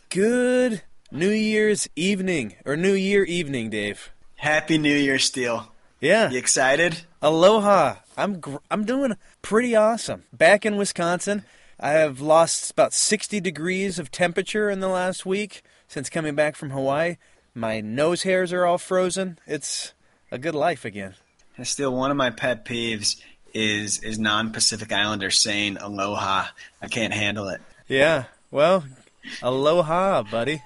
Good New Year's evening, or New Year evening, Dave. Happy New Year, Steele. Yeah. You excited? Aloha. I'm doing pretty awesome. Back in Wisconsin, I have lost about 60 degrees of temperature in the last week since coming back from Hawaii. My nose hairs are all frozen. It's a good life again. Steele, one of my pet peeves is non-Pacific Islanders saying aloha. I can't handle it. Yeah. Well, aloha, buddy.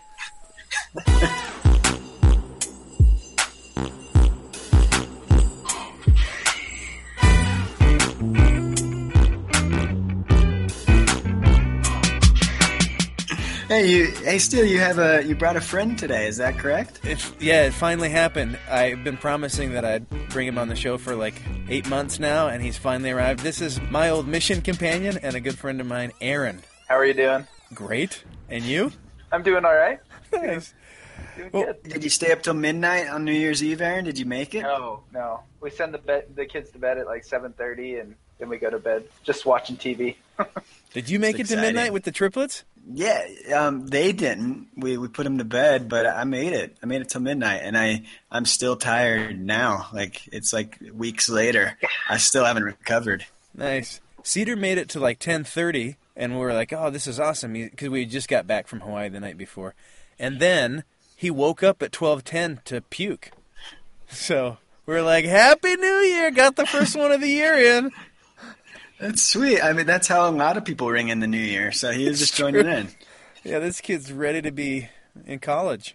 Hey, Steele, you brought a friend today. Is that correct? It finally happened. I've been promising that I'd bring him on the show for like 8 months now, and he's finally arrived. This is my old mission companion and a good friend of mine, Aaron. How are you doing? Great. And you? I'm doing all right. Nice. Doing Well, good. Did you stay up till midnight on New Year's Eve, Aaron? Did you make it? No. We send the kids to bed at like 7:30, and then we go to bed just watching TV. Did you make it It's to exciting. midnight with the triplets? Yeah, they didn't. We put them to bed, but I made it. I made it till midnight, and I'm still tired now. Like it's like weeks later. I still haven't recovered. Nice. Cedar made it to like 10:30, and we were like, oh, this is awesome, because we just got back from Hawaii the night before. And then he woke up at 12:10 to puke. So we're like, Happy New Year! Got the first one of the year in. That's sweet. I mean, that's how a lot of people ring in the new year. So he was just joining in. Yeah, this kid's ready to be in college.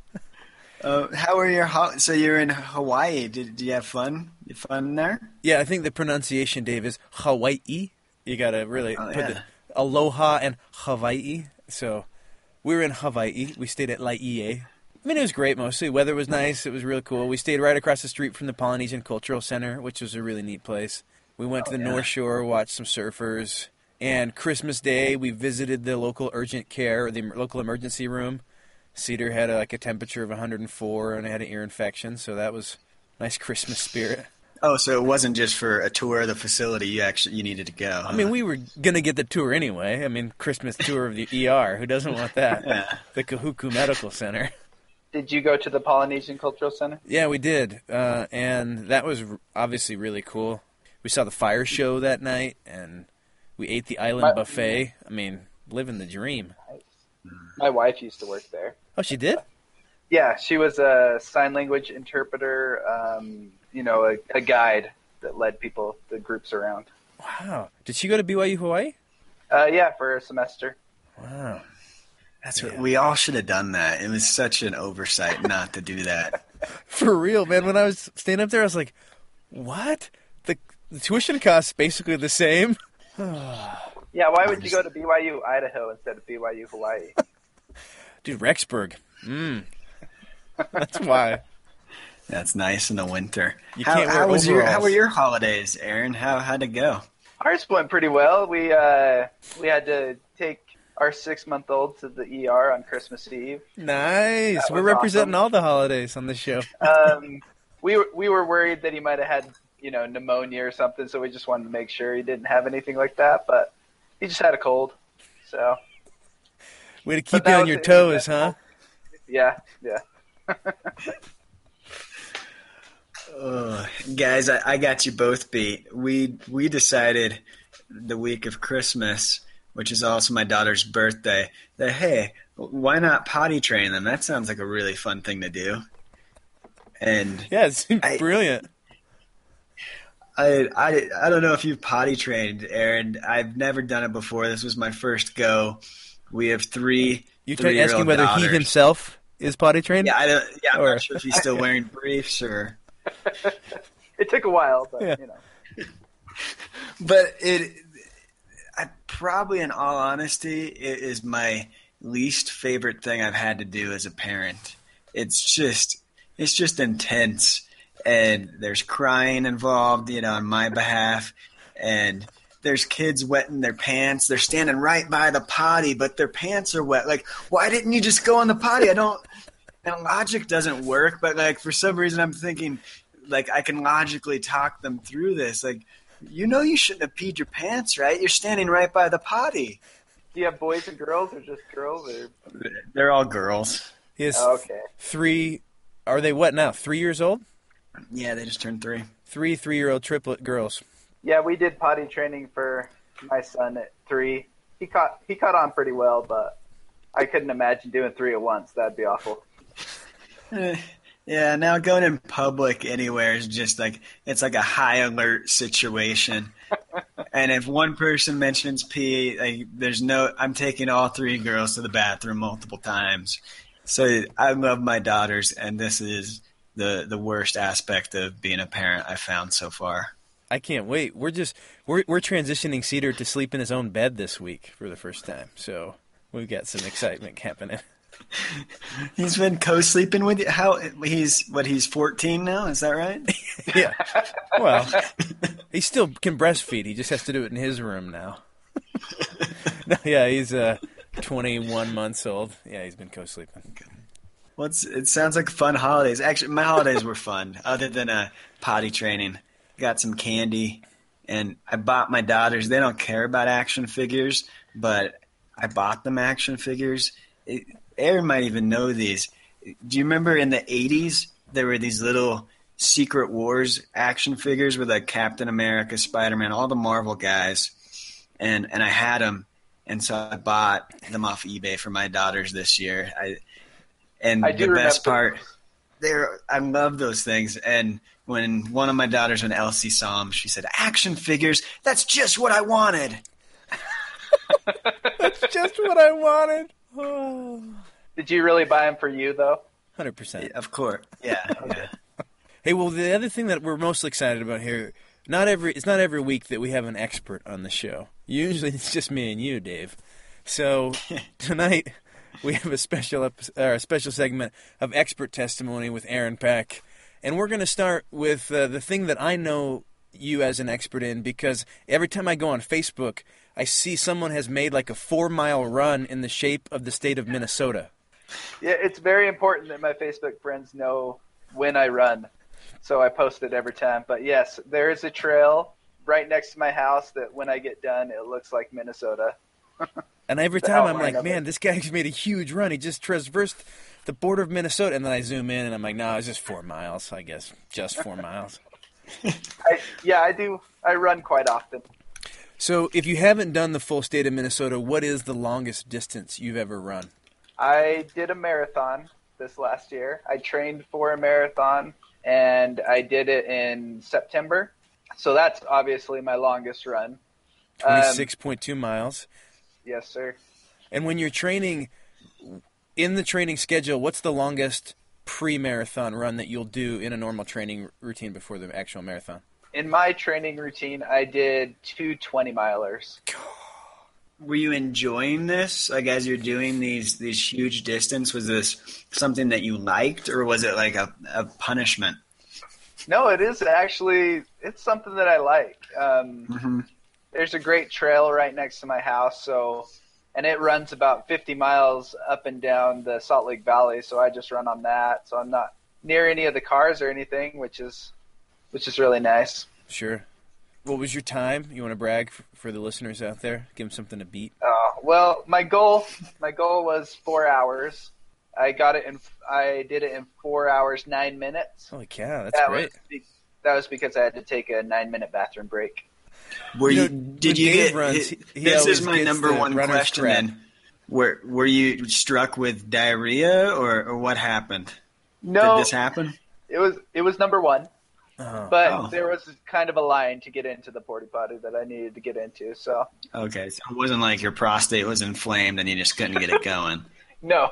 How are your so you're in Hawaii? Did you have fun? You fun there? Yeah, I think the pronunciation, Dave, is Hawaii. You gotta really put yeah. the aloha and Hawaii. So we were in Hawaii. We stayed at Laie. I mean, it was great mostly. Weather was nice. It was really cool. We stayed right across the street from the Polynesian Cultural Center, which was a really neat place. We went to the North Shore, watched some surfers. And Christmas Day, we visited the local urgent care, or the local emergency room. Cedar had a temperature of 104 and had an ear infection, so that was nice Christmas spirit. Oh, so it wasn't just for a tour of the facility. You needed to go. I mean, we were going to get the tour anyway. I mean, Christmas tour of the ER. Who doesn't want that? Yeah. The Kahuku Medical Center. Did you go to the Polynesian Cultural Center? Yeah, we did. And that was obviously really cool. We saw the fire show that night, and we ate the island buffet. I mean, living the dream. My wife used to work there. Oh, she did? Yeah, she was a sign language interpreter, a guide that led the groups around. Wow. Did she go to BYU Hawaii? Yeah, for a semester. Wow. That's what we all should have done that. It was such an oversight not to do that. For real, man. When I was staying up there, I was like, what? The tuition costs basically the same. Yeah, why would you go to BYU Idaho instead of BYU Hawaii? Dude, Rexburg. That's why. That's nice in the winter. You can't wear how overalls. were your holidays, Aaron? How'd it go? Ours went pretty well. We had to take our 6-month-old to the ER on Christmas Eve. Nice. That We're was representing awesome. all the holidays on the show. We were worried that he might have had pneumonia or something, so we just wanted to make sure he didn't have anything like that. But he just had a cold. So Way to keep But you that on was your it. toes, huh? yeah. Guys, I got you both beat. We decided the week of Christmas, which is also my daughter's birthday, that, hey, why not potty train them? That sounds like a really fun thing to do. And Yeah, it seems brilliant. I don't know if you've potty trained, Aaron. I've never done it before. This was my first go. We have three You three-year-old asking whether daughters. he himself is potty trained? Yeah, I'm Or- not sure if he's still wearing briefs or. It took a while, but Yeah. But I probably, in all honesty, it is my least favorite thing I've had to do as a parent. It's just intense, and there's crying involved, on my behalf, and there's kids wetting their pants. They're standing right by the potty, but their pants are wet. Like, why didn't you just go on the potty? And logic doesn't work, but like for some reason I'm thinking, like, I can logically talk them through this. Like, you shouldn't have peed your pants, right? You're standing right by the potty. Do you have boys and girls, or just girls? Or They're all girls. He has okay. 3. Are they what now? 3 years old? Yeah, they just turned 3. 3 3-year-old triplet girls. Yeah, we did potty training for my son at 3. He caught on pretty well, but I couldn't imagine doing 3 at once. That'd be awful. Yeah, now going in public anywhere is just like, it's like a high alert situation. And if one person mentions pee, like, I'm taking all 3 girls to the bathroom multiple times. So I love my daughters, and this is the worst aspect of being a parent I've found so far. I can't wait. We're transitioning Cedar to sleep in his own bed this week for the first time. So we've got some excitement happening. He's been co-sleeping with you. He's 14 now, is that right? Yeah. Well, he still can breastfeed. He just has to do it in his room now. No, yeah, he's 21 months old. Yeah, he's been co-sleeping. Well, it sounds like fun holidays. Actually, my holidays were fun, other than potty training. Got some candy, and I bought my daughters. They don't care about action figures, but I bought them action figures. Aaron might even know these. Do you remember in the 80s, there were these little Secret Wars action figures with like Captain America, Spider-Man, all the Marvel guys, and I had them, and so I bought them off eBay for my daughters this year. The best part, I love those things. And when one of my daughters, when Elsie saw them, she said, "Action figures, that's just what I wanted." That's just what I wanted. Oh. Did you really buy them for you, though? 100%. Of course. Yeah. Yeah. Hey, well, the other thing that we're most excited about here, it's not every week that we have an expert on the show. Usually it's just me and you, Dave. So tonight we have a special segment of expert testimony with Aaron Peck. And we're going to start with the thing that I know you as an expert in, because every time I go on Facebook, I see someone has made like a 4-mile run in the shape of the state of Minnesota. Yeah, it's very important that my Facebook friends know when I run, so I post it every time. But yes, there is a trail right next to my house that when I get done, it looks like Minnesota. And every time I'm like, man, this guy's made a huge run. He just traversed the border of Minnesota. And then I zoom in and I'm like, no, it's just 4 miles, I guess. Just 4 miles. I do. I run quite often. So if you haven't done the full state of Minnesota, what is the longest distance you've ever run? I did a marathon this last year. I trained for a marathon, and I did it in September. So that's obviously my longest run. 26.2 miles. Yes, sir. And when you're training, in the training schedule, what's the longest pre-marathon run that you'll do in a normal training routine before the actual marathon? In my training routine, I did 2 20-milers. Were you enjoying this? Like, as you're doing these huge distance, was this something that you liked, or was it like a punishment? No, it is actually, it's something that I like. There's a great trail right next to my house, and it runs about 50 miles up and down the Salt Lake Valley, so I just run on that. So I'm not near any of the cars or anything, which is really nice. Sure. What was your time? You want to brag for the listeners out there? Give them something to beat. Well, my goal was 4 hours. I did it in 4 hours, 9 minutes. Holy cow, that's great. That was because I had to take a 9-minute bathroom break. This is my number one question then. Were you struck with diarrhea or what happened? No. Did this happen? It was number one. There was kind of a line to get into the porta potty that I needed to get into. So okay, so it wasn't like your prostate was inflamed and you just couldn't get it going. No.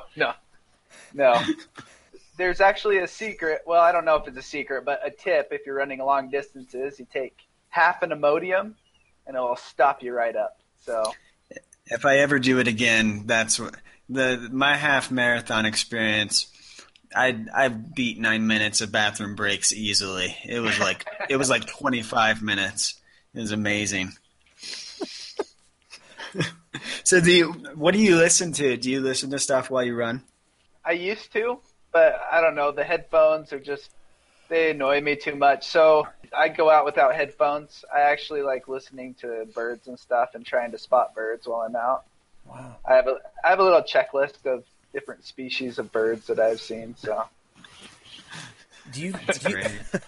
There's actually a secret. Well, I don't know if it's a secret, but a tip if you're running long distances, you take half an Imodium, and it will stop you right up. So if I ever do it again, that's what my half marathon experience. I beat 9 minutes of bathroom breaks easily. It was like 25 minutes. It was amazing. So what do you listen to? Do you listen to stuff while you run? I used to, but I don't know. The headphones they annoy me too much. So I go out without headphones. I actually like listening to birds and stuff and trying to spot birds while I'm out. Wow. I have a little checklist of different species of birds that I've seen. So Do you? Great.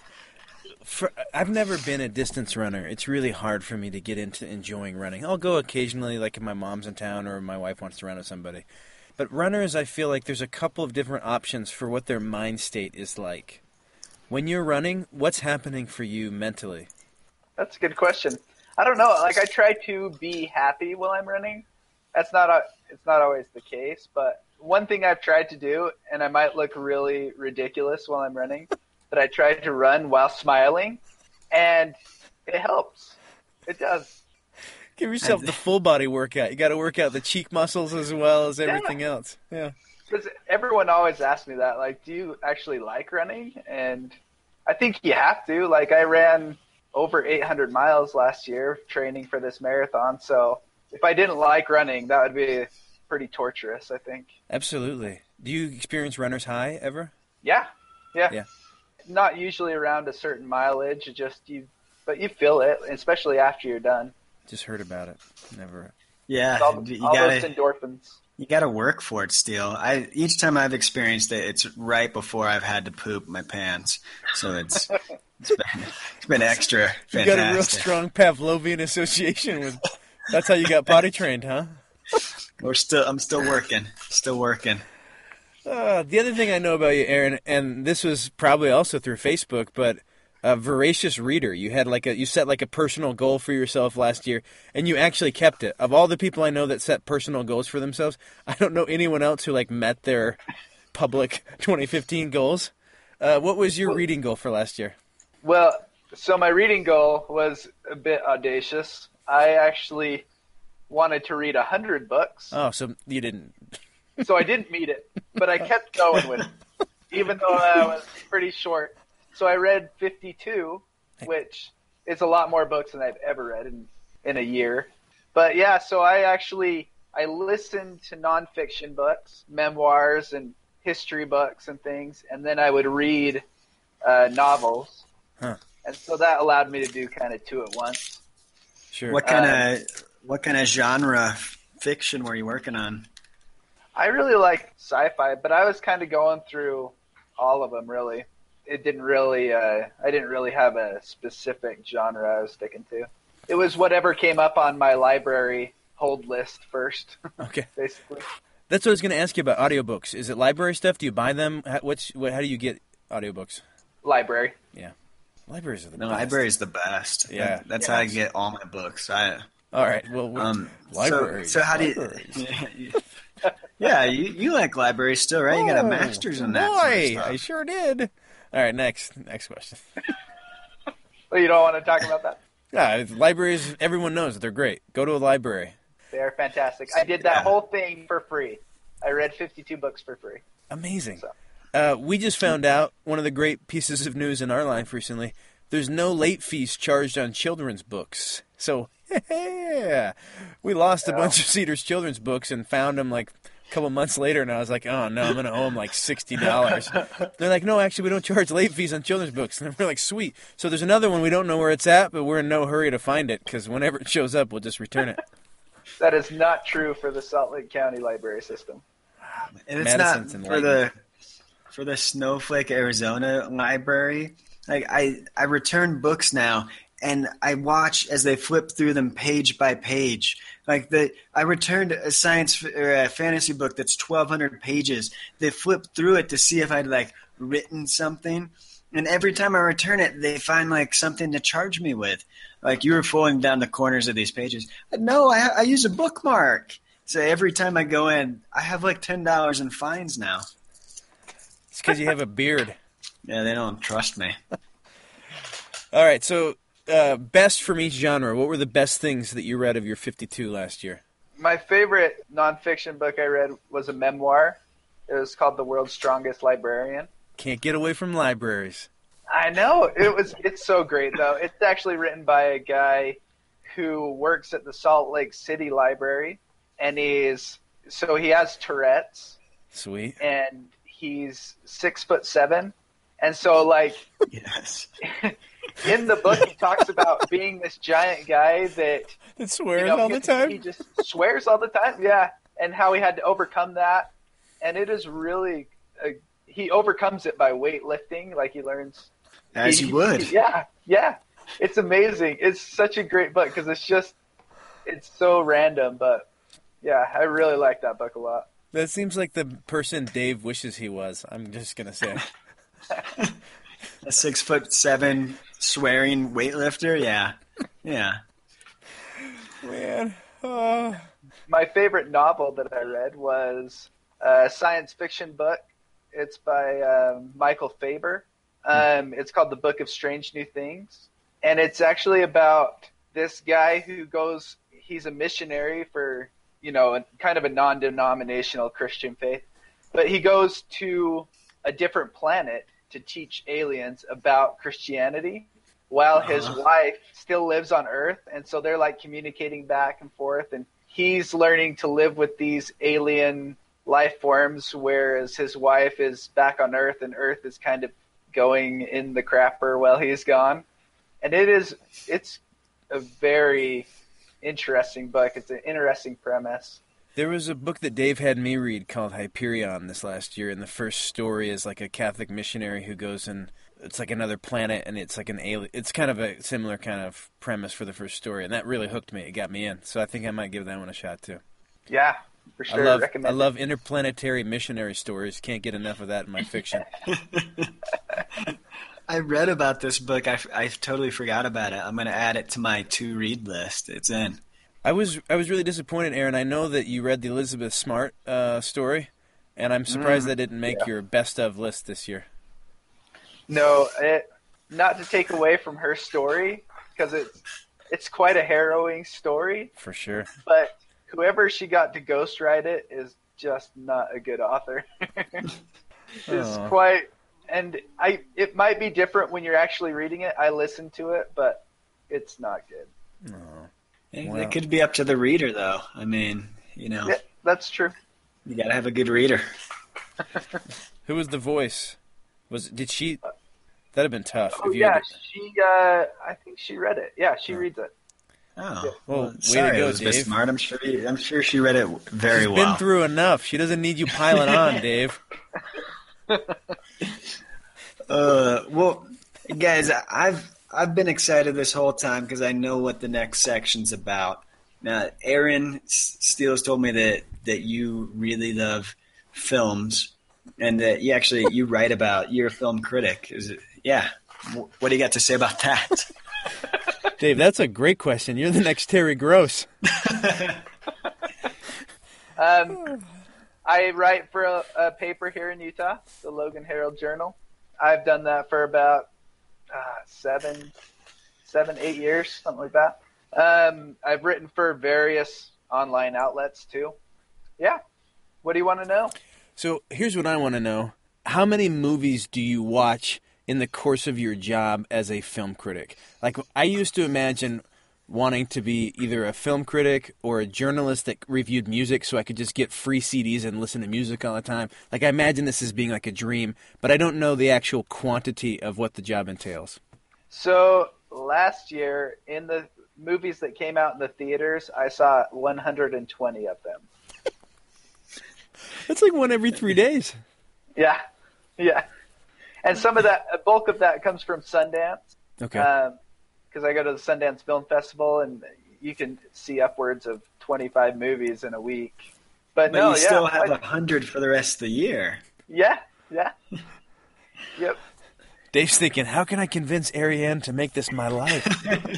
I've never been a distance runner. It's really hard for me to get into enjoying running. I'll go occasionally, like if my mom's in town or my wife wants to run with somebody. But runners, I feel like there's a couple of different options for what their mind state is like. When you're running, what's happening for you mentally? that's a good question. I don't know. Like I try to be happy while I'm running. It's not always the case, but one thing I've tried to do, and I might look really ridiculous while I'm running, but I try to run while smiling, and it helps. It does. Give yourself the full body workout. You got to work out the cheek muscles as well as everything else. Yeah. Because everyone always asks me that, like, do you actually like running? And I think you have to. Like, I ran over 800 miles last year training for this marathon, so if I didn't like running, that would be pretty torturous, I think. Absolutely. Do you experience runner's high ever? Yeah. Yeah. Not usually around a certain mileage, but you feel it, especially after you're done. Just heard about it. Never. Yeah, All those endorphins. you gotta work for it still. Each time I've experienced it, it's right before I've had to poop my pants. So it's been extra fantastic. You got a real strong Pavlovian association with. That's how you got potty trained, huh? I'm still working. Still working. The other thing I know about you, Aaron, and this was probably also through Facebook, but a voracious reader. You set like a personal goal for yourself last year, and you actually kept it. Of all the people I know that set personal goals for themselves, I don't know anyone else who met their public 2015 goals. What was your reading goal for last year? Well, so my reading goal was a bit audacious. I actually wanted to read 100 books. Oh, so you didn't. So I didn't meet it, but I kept going with it, even though I was pretty short. So I read 52, which is a lot more books than I've ever read in a year. But yeah, so I listened to nonfiction books, memoirs and history books and things, and then I would read novels. Huh. And so that allowed me to do kind of two at once. Sure. What kind of genre fiction were you working on? I really like sci-fi, but I was kind of going through all of them, really. It didn't really, I didn't really have a specific genre I was sticking to. It was whatever came up on my library hold list first. Okay. Basically. That's what I was going to ask you about audiobooks. Is it library stuff? Do you buy them? How do you get audiobooks? Library. Yeah. Libraries are the The best. library is the best. Yeah. That's how I get all my books. All right. Well, libraries. So how do you? Yeah, you like libraries still, right? You got a master's in that. Sort of stuff. I sure did. All right, next question. Well, you don't want to talk about that? Yeah, libraries, everyone knows that they're great. Go to a library. They are fantastic. I did that whole thing for free. I read 52 books for free. Amazing. So. We just found out one of the great pieces of news in our life recently. There's no late fees charged on children's books. So, yeah, we lost a bunch of Cedar's children's books and found them like a couple months later, and I was like, oh, no, I'm going to owe them like $60. They're like, no, actually, we don't charge late fees on children's books. And we're like, sweet. So there's another one. We don't know where it's at, but we're in no hurry to find it because whenever it shows up, we'll just return it. That is not true for the Salt Lake County library system. And it's not for the Snowflake, Arizona library. Like I return books now, and I watch as they flip through them page by page. Like I returned a science or a fantasy book that's 1,200 pages. They flip through it to see if I'd written something, and every time I return it, they find something to charge me with. Like, you were pulling down the corners of these pages. No, I use a bookmark. So every time I go in, I have $10 in fines now. It's because you have a beard. Yeah, they don't trust me. All right, so best from each genre. What were the best things that you read of your 52 last year? My favorite nonfiction book I read was a memoir. It was called The World's Strongest Librarian. Can't get away from libraries. I know. It's so great, though. It's actually written by a guy who works at the Salt Lake City Library, and he has Tourette's. Sweet. And he's 6'7", and so yes, in the book, he talks about being this giant guy that swears all the time. He just swears all the time, yeah, and how he had to overcome that. And it is really, he overcomes it by weightlifting, like he learns. As you would. Yeah. It's amazing. It's such a great book because it's so random, but yeah, I really like that book a lot. That seems like the person Dave wishes he was. I'm just going to say. A 6'7" swearing weightlifter? Yeah. Man. My favorite novel that I read was a science fiction book. It's by Michael Faber. It's called The Book of Strange New Things. And it's actually about this guy who he's a missionary for, kind of a non-denominational Christian faith. But he goes to a different planet to teach aliens about Christianity while his wife still lives on Earth. And so they're like communicating back and forth. And he's learning to live with these alien life forms, whereas his wife is back on Earth and Earth is kind of going in the crapper while he's gone. And it's a very interesting book. It's an interesting premise. There was a book that Dave had me read called Hyperion this last year, and the first story is like a Catholic missionary who goes and it's like another planet, and it's like an alien. It's kind of a similar kind of premise for the first story, and that really hooked me. It got me in, so I think I might give that one a shot too. Yeah, for sure. I love interplanetary missionary stories. Can't get enough of that in my fiction. I read about this book. I totally forgot about it. I'm going to add it to my to-read list. It's in. I was really disappointed, Aaron. I know that you read the Elizabeth Smart story, and I'm surprised that didn't make your best of list this year. No, not to take away from her story, because it's quite a harrowing story. For sure. But whoever she got to ghostwrite it is just not a good author. It's quite, and it might be different when you're actually reading it. I listened to it, but it's not good. Oh. It could be up to the reader, though. I mean, Yeah, that's true. You got to have a good reader. Who was the voice? Did she? That'd have been tough. Oh, yeah, I think she read it. Yeah, she reads it. Oh, yeah. Well, sorry, way to go, Elizabeth Dave. Smart. I'm sure she read it very well. She's been through enough. She doesn't need you piling on, Dave. Well, guys, I've been excited this whole time because I know what the next section's about. Now, Aaron Steele's told me that you really love films and that you write about. You're a film critic. Is it? Yeah. What do you got to say about that? Dave, that's a great question. You're the next Terry Gross. I write for a paper here in Utah, the Logan Herald Journal. I've done that for about 7, 8 years, something like that. I've written for various online outlets too. Yeah. What do you want to know? So here's what I want to know. How many movies do you watch in the course of your job as a film critic? Like, I used to imagine wanting to be either a film critic or a journalist that reviewed music so I could just get free CDs and listen to music all the time. Like, I imagine this as being like a dream, but I don't know the actual quantity of what the job entails. So last year, in the movies that came out in the theaters, I saw 120 of them. That's like one every 3 days. Yeah. And some of that, a bulk of that comes from Sundance. Okay. Because I go to the Sundance Film Festival, and you can see upwards of 25 movies in a week. But no, you still have 100 for the rest of the year. Yeah. Yep. Dave's thinking, how can I convince Ariane to make this my life?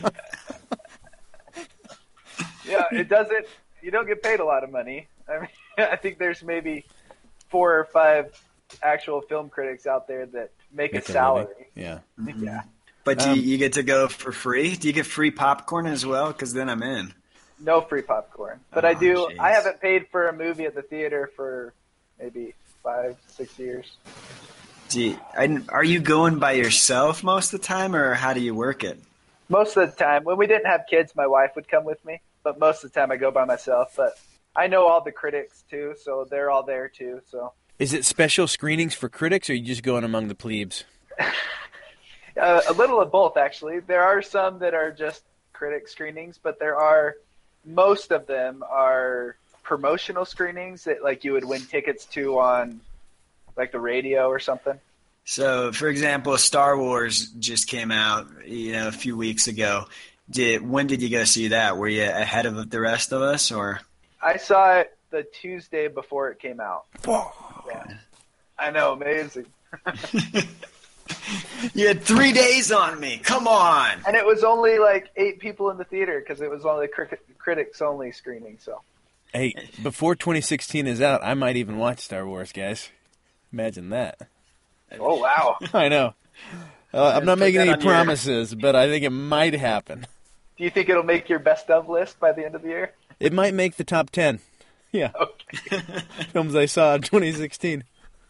Yeah, it doesn't. You don't get paid a lot of money. I mean, I think there's maybe 4 or 5 actual film critics out there that make a salary. Yeah. Mm-hmm. Yeah. But do you get to go for free? Do you get free popcorn as well? Because then I'm in. No free popcorn. But I do. Geez. I haven't paid for a movie at the theater for maybe 5, 6 years. Are you going by yourself most of the time, or how do you work it? Most of the time. When we didn't have kids, my wife would come with me. But most of the time I go by myself. But I know all the critics, too, so they're all there, too. So. Is it special screenings for critics, or are you just going among the plebes? A little of both, actually. There are some that are just critic screenings, but most of them are promotional screenings that like you would win tickets to on like the radio or something. So, for example, Star Wars just came out, a few weeks ago. When did you go see that? Were you ahead of the rest of us, or? I saw it the Tuesday before it came out. Yeah. I know, amazing. You had 3 days on me. Come on. And it was only like 8 people in the theater because it was only critics only screening. So. Hey, before 2016 is out, I might even watch Star Wars, guys. Imagine that. Oh, wow. I know. I'm not making any promises, but I think it might happen. Do you think it'll make your best of list by the end of the year? It might make the top 10. Yeah. Okay. Films I saw in 2016.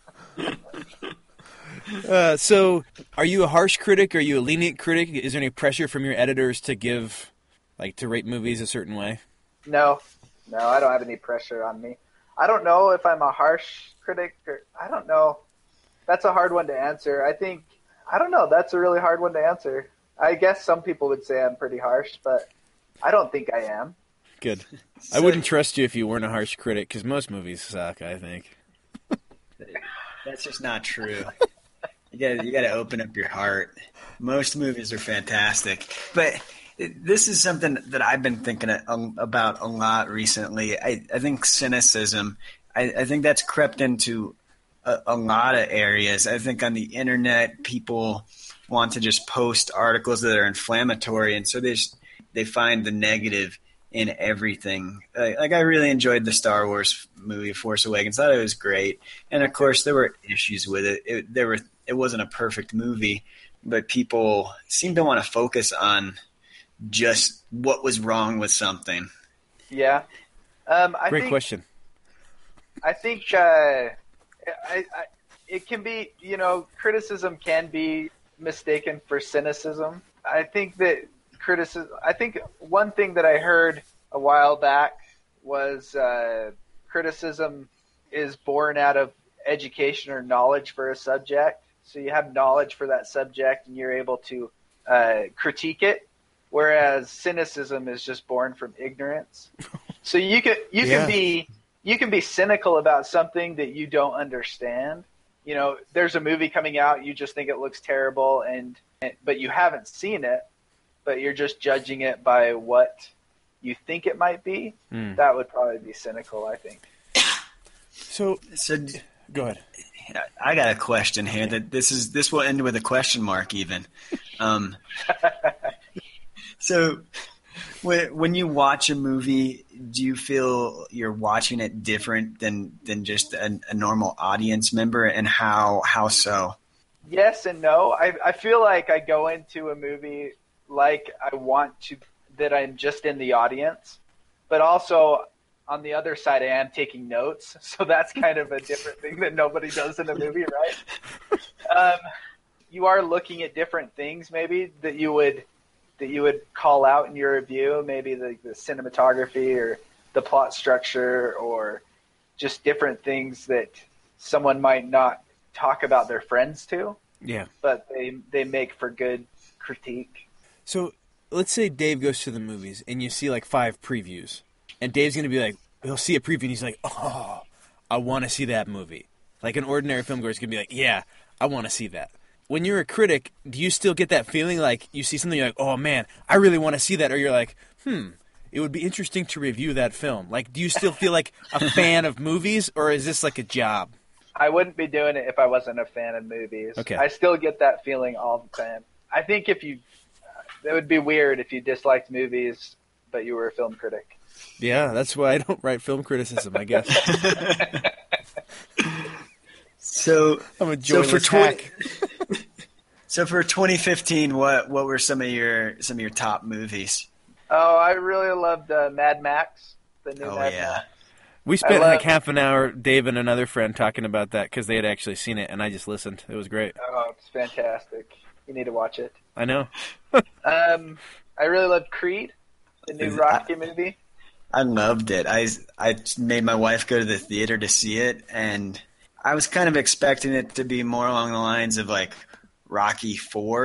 So, are you a harsh critic? Are you a lenient critic? Is there any pressure from your editors to to rate movies a certain way? No, I don't have any pressure on me. I don't know if I'm a harsh critic I don't know. That's a hard one to answer. I don't know. That's a really hard one to answer. I guess some people would say I'm pretty harsh, but I don't think I am. Good. I wouldn't trust you if you weren't a harsh critic, because most movies suck, I think. That's just not true. You got to open up your heart. Most movies are fantastic, but this is something that I've been thinking about a lot recently. I think cynicism. I think that's crept into a lot of areas. I think on the internet, people want to just post articles that are inflammatory, and so they find the negative in everything. Like I really enjoyed the Star Wars movie Force Awakens. Thought it was great, and of course there were issues with it. It wasn't a perfect movie, but people seem to want to focus on just what was wrong with something. Yeah. Great question. I think it can be, criticism can be mistaken for cynicism. I think one thing that I heard a while back was criticism is born out of education or knowledge for a subject. So you have knowledge for that subject and you're able to critique it, whereas cynicism is just born from ignorance. So you can be cynical about something that you don't understand. There's a movie coming out, you just think it looks terrible, but you haven't seen it, but you're just judging it by what you think it might be. That would probably be cynical, I think. So go ahead. I got a question here. This will end with a question mark even. So when you watch a movie, do you feel you're watching it different than just a normal audience member, and how so? Yes and no. I feel like I go into a movie like that I'm just in the audience, but also on the other side, I am taking notes. So that's kind of a different thing that nobody does in a movie, right? You are looking at different things maybe that you would call out in your review, maybe the cinematography or the plot structure or just different things that someone might not talk about their friends to. Yeah. But they make for good critique. So let's say Dave goes to the movies and you see like 5 previews, and Dave's going to be like, he'll see a preview and he's like, oh, I want to see that movie. Like an ordinary filmgoer is going to be like, yeah, I want to see that. When you're a critic, do you still get that feeling like you see something, you're like, oh man, I really want to see that? Or you're like, it would be interesting to review that film. Like, do you still feel like a fan of movies, or is this like a job? I wouldn't be doing it if I wasn't a fan of movies. Okay. I still get that feeling all the time. I think it would be weird if you disliked movies, but you were a film critic. Yeah, that's why I don't write film criticism, I guess. So I'm a joyless hack. So for 2015, what were some of your top movies? Oh, I really loved Mad Max. The new Mad Max. We spent like half an hour, Dave and another friend, talking about that because they had actually seen it, and I just listened. It was great. Oh, it's fantastic. You need to watch it. I know. I really loved Creed, the new Rocky movie. I loved it. I made my wife go to the theater to see it, and I was kind of expecting it to be more along the lines of like Rocky IV,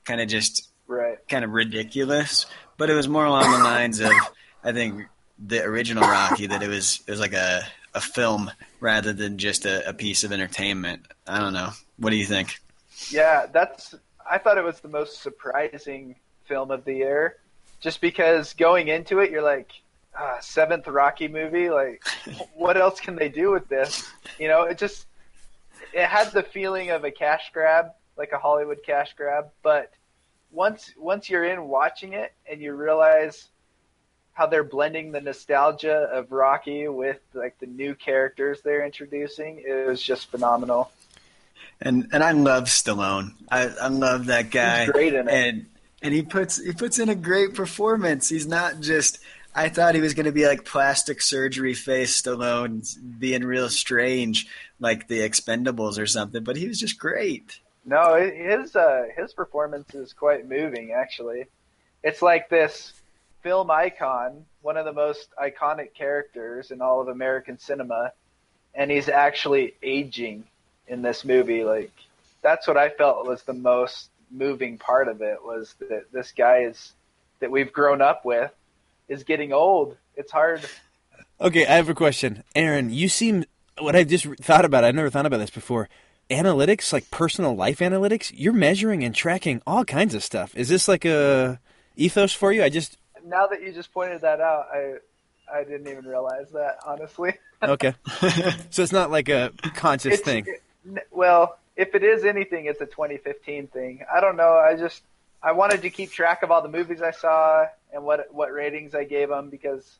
kind of just Right. kind of ridiculous. But it was more along the lines of, I think, the original Rocky, that it was like a film rather than just a piece of entertainment. I don't know. What do you think? Yeah, I thought it was the most surprising film of the year, just because going into it, you're like, seventh Rocky movie, like, what else can they do with this? You know, it had the feeling of a cash grab, like a Hollywood cash grab, but once you're in watching it and you realize how they're blending the nostalgia of Rocky with like the new characters they're introducing, it was just phenomenal. And I love Stallone. I love that guy. He's great in it. And he puts in a great performance. He's not just, I thought he was going to be like plastic surgery face Stallone, being real strange like the Expendables or something, but he was just great. No, his performance is quite moving, actually. It's like this film icon, one of the most iconic characters in all of American cinema, and he's actually aging in this movie. Like, that's what I felt was the most moving part of it, was that this guy that we've grown up with is getting old. It's hard. Okay, I have a question. Aaron, you seem, what I just thought about, I've never thought about this before. Analytics, like personal life analytics, you're measuring and tracking all kinds of stuff. Is this like a ethos for you? Now that you just pointed that out, I didn't even realize that, honestly. Okay. So it's not like a conscious thing. Well, if it is anything, it's a 2015 thing. I don't know. I wanted to keep track of all the movies I saw and what ratings I gave them, because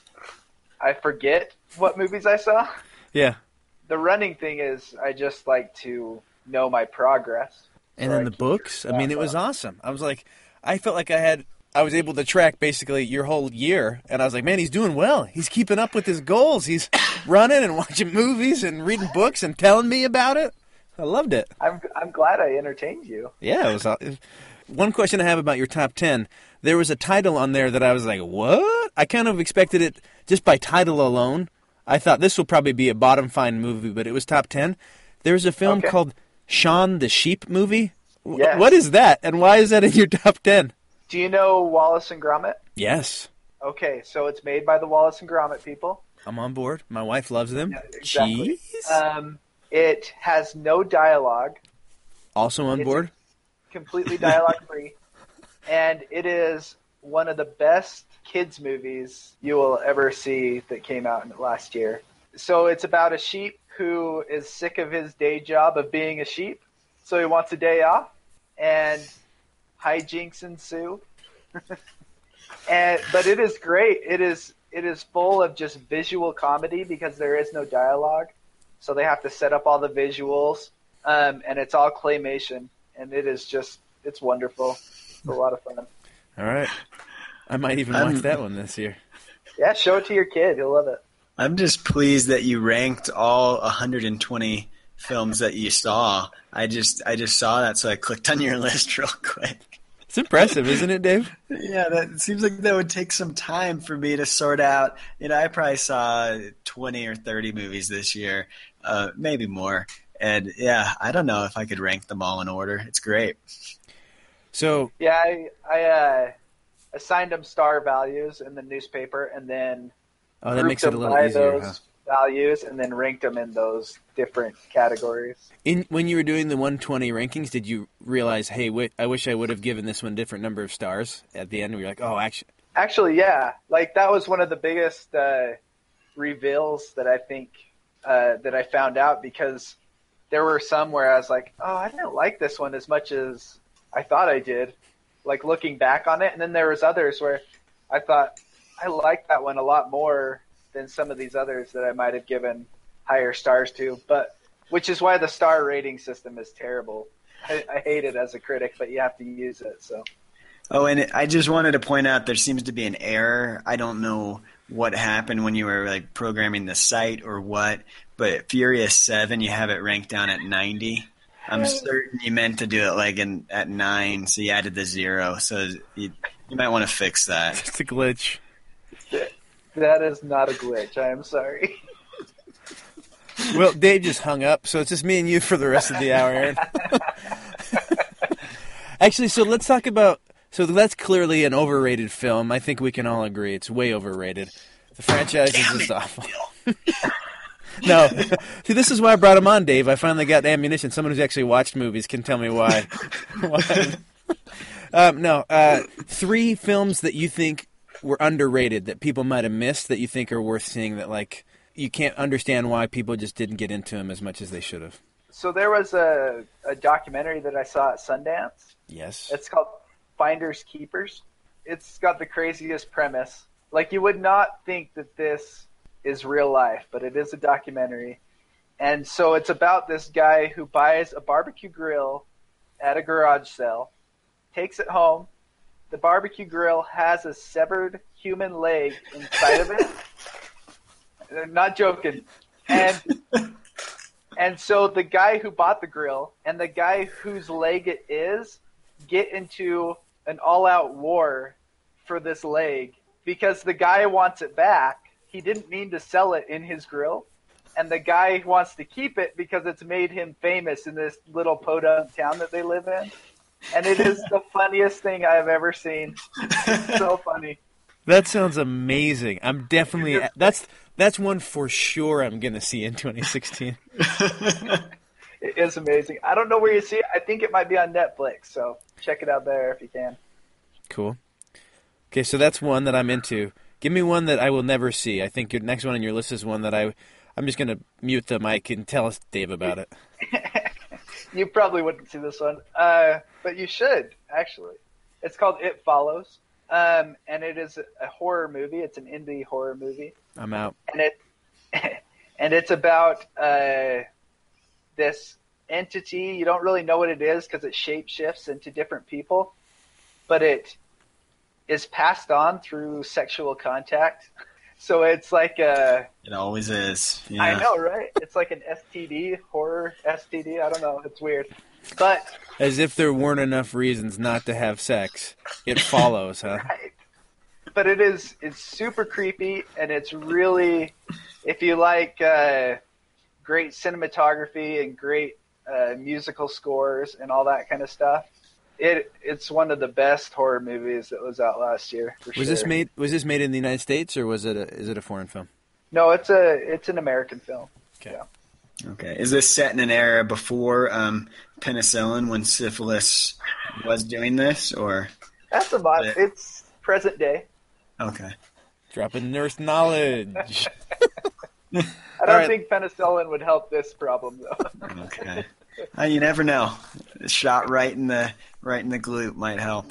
I forget what movies I saw. Yeah. The running thing is, I just like to know my progress. And then the books, I mean, it was awesome. I was like, I felt like I was able to track basically your whole year, and I was like, man, he's doing well. He's keeping up with his goals. He's running and watching movies and reading books and telling me about it. I loved it. I'm glad I entertained you. Yeah, it was. One question I have about your top 10, there was a title on there that I was like, what? I kind of expected it just by title alone. I thought this will probably be a bottom fine movie, but it was top 10. There was a film called Shaun the Sheep movie. Yes. What is that, and why is that in your top 10? Do you know Wallace and Gromit? Yes. Okay, so it's made by the Wallace and Gromit people. I'm on board. My wife loves them. Yeah, exactly. Cheese? It has no dialogue. Also on board? Completely dialogue-free. And it is one of the best kids' movies you will ever see that came out last year. So it's about a sheep who is sick of his day job of being a sheep, so he wants a day off, and hijinks ensue. But it is great. It is full of just visual comedy because there is no dialogue, so they have to set up all the visuals, and it's all claymation, and it's wonderful. It's a lot of fun. All right. I might even watch that one this year. Yeah, show it to your kid. He'll love it. I'm just pleased that you ranked all 120 films that you saw. I just saw that, so I clicked on your list real quick. It's impressive, isn't it, Dave? Yeah, that seems like that would take some time for me to sort out. I probably saw 20 or 30 movies this year, maybe more. And yeah, I don't know if I could rank them all in order. It's great. So yeah, I assigned them star values in the newspaper, and then that makes it a little easier, those values, and then ranked them in those different categories. When you were doing the 120 rankings, did you realize, hey, wait, I wish I would have given this one a different number of stars at the end? Where you're like, oh, actually, yeah, like that was one of the biggest reveals that I think that I found out, because there were some where I was like, oh, I didn't like this one as much as I thought I did, like looking back on it. And then there was others where I thought I liked that one a lot more than some of these others that I might have given higher stars to, but which is why the star rating system is terrible. I hate it as a critic, but you have to use it. So. Oh, and I just wanted to point out there seems to be an error. I don't know what happened when you were like programming the site or what, but Furious 7, you have it ranked down at 90. I'm certain you meant to do it like at 9, so you added the 0. So you might want to fix that. It's a glitch. That is not a glitch. I am sorry. Well, Dave just hung up, so it's just me and you for the rest of the hour, Aaron. Actually, so let's talk about. So that's clearly an overrated film. I think we can all agree it's way overrated. The franchise is just awful. No, see, this is why I brought him on, Dave. I finally got ammunition. Someone who's actually watched movies can tell me why. No, 3 films that you think were underrated that people might have missed that you think are worth seeing. That like you can't understand why people just didn't get into them as much as they should have. So there was a documentary that I saw at Sundance. Yes. It's called Finders Keepers. It's got the craziest premise. Like, you would not think that this is real life, but it is a documentary. And so it's about this guy who buys a barbecue grill at a garage sale, takes it home. The barbecue grill has a severed human leg inside of it. They're not joking. And so the guy who bought the grill and the guy whose leg it is get into an all-out war for this leg because the guy wants it back. He didn't mean to sell it in his grill. And the guy wants to keep it because it's made him famous in this little podunk town that they live in. And it is the funniest thing I've ever seen. It's so funny. That sounds amazing. I'm definitely that's one for sure I'm going to see in 2016. It is amazing. I don't know where you see it. I think it might be on Netflix, so check it out there if you can. Cool. Okay, so that's one that I'm into. Give me one that I will never see. I think your next one on your list is one that I'm just going to mute the mic and tell us, Dave, about it. You probably wouldn't see this one, but you should, actually. It's called It Follows, and it is a horror movie. It's an indie horror movie. I'm out. And it's about this entity. You don't really know what it is because it shapeshifts into different people, but it is passed on through sexual contact. So it's like a... It always is. Yeah. I know, right? It's like an STD, horror STD. I don't know. It's weird. But... As if there weren't enough reasons not to have sex. It follows, huh? Right. But it's super creepy, and it's really... If you like great cinematography and great musical scores and all that kind of stuff, it's one of the best horror movies that was out last year. Was this made in the United States, or is it a foreign film? No, it's an American film. Okay. Yeah. Okay. Is this set in an era before penicillin, when syphilis was doing this, or? That's about it. It's present day. Okay. Dropping nurse knowledge. I don't think penicillin would help this problem, though. Okay. You never know. A shot right in the glute might help.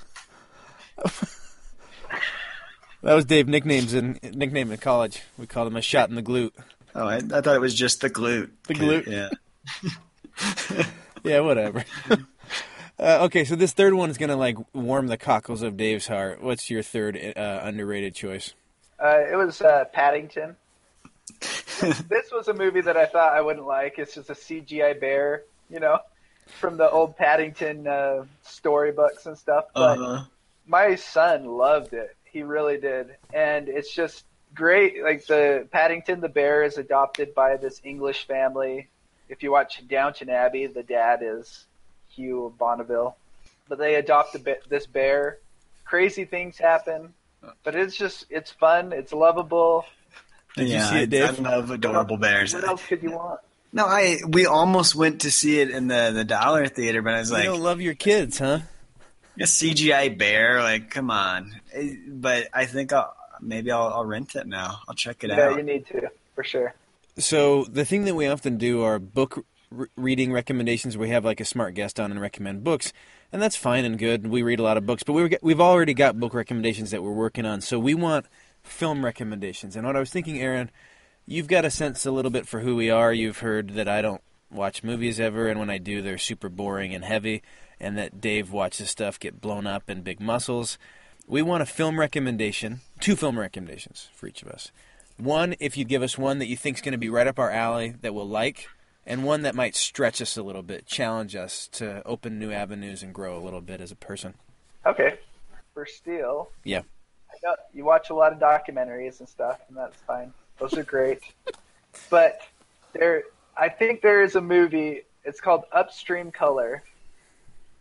That was Dave's nickname in college. We called him a shot in the glute. Oh, I thought it was just the glute. The glute? Yeah. Yeah, whatever. Okay, so this third one is going to warm the cockles of Dave's heart. What's your third underrated choice? It was Paddington. This was a movie that I thought I wouldn't like. It's just a CGI bear, from the old Paddington storybooks and stuff. But my son loved it. He really did. And it's just great. Like, the Paddington the bear is adopted by this English family. If you watch Downton Abbey, the dad is Hugh Bonneville. But they adopt this bear. Crazy things happen. But it's fun. It's lovable. Did you see it, Dave? I love adorable bears. What else could you want? No, we almost went to see it in the Dollar Theater, but I was like, you don't love your kids, huh? A CGI bear, come on. But I think I'll rent it now. I'll check it out. Yeah, you need to, for sure. So the thing that we often do are book reading recommendations. We have a smart guest on and recommend books, and that's fine and good. We read a lot of books, but we've already got book recommendations that we're working on. So we want film recommendations. And what I was thinking, Aaron, you've got a sense a little bit for who we are. You've heard that I don't watch movies ever, and when I do, they're super boring and heavy, and that Dave watches stuff get blown up and big muscles. We want a film recommendation, 2 film recommendations for each of us. One, if you give us one that you think is going to be right up our alley that we'll like, and one that might stretch us a little bit, challenge us to open new avenues and grow a little bit as a person. Okay. For Steel. Yeah. I know you watch a lot of documentaries and stuff, and that's fine. Those are great. But I think there is a movie. It's called Upstream Color,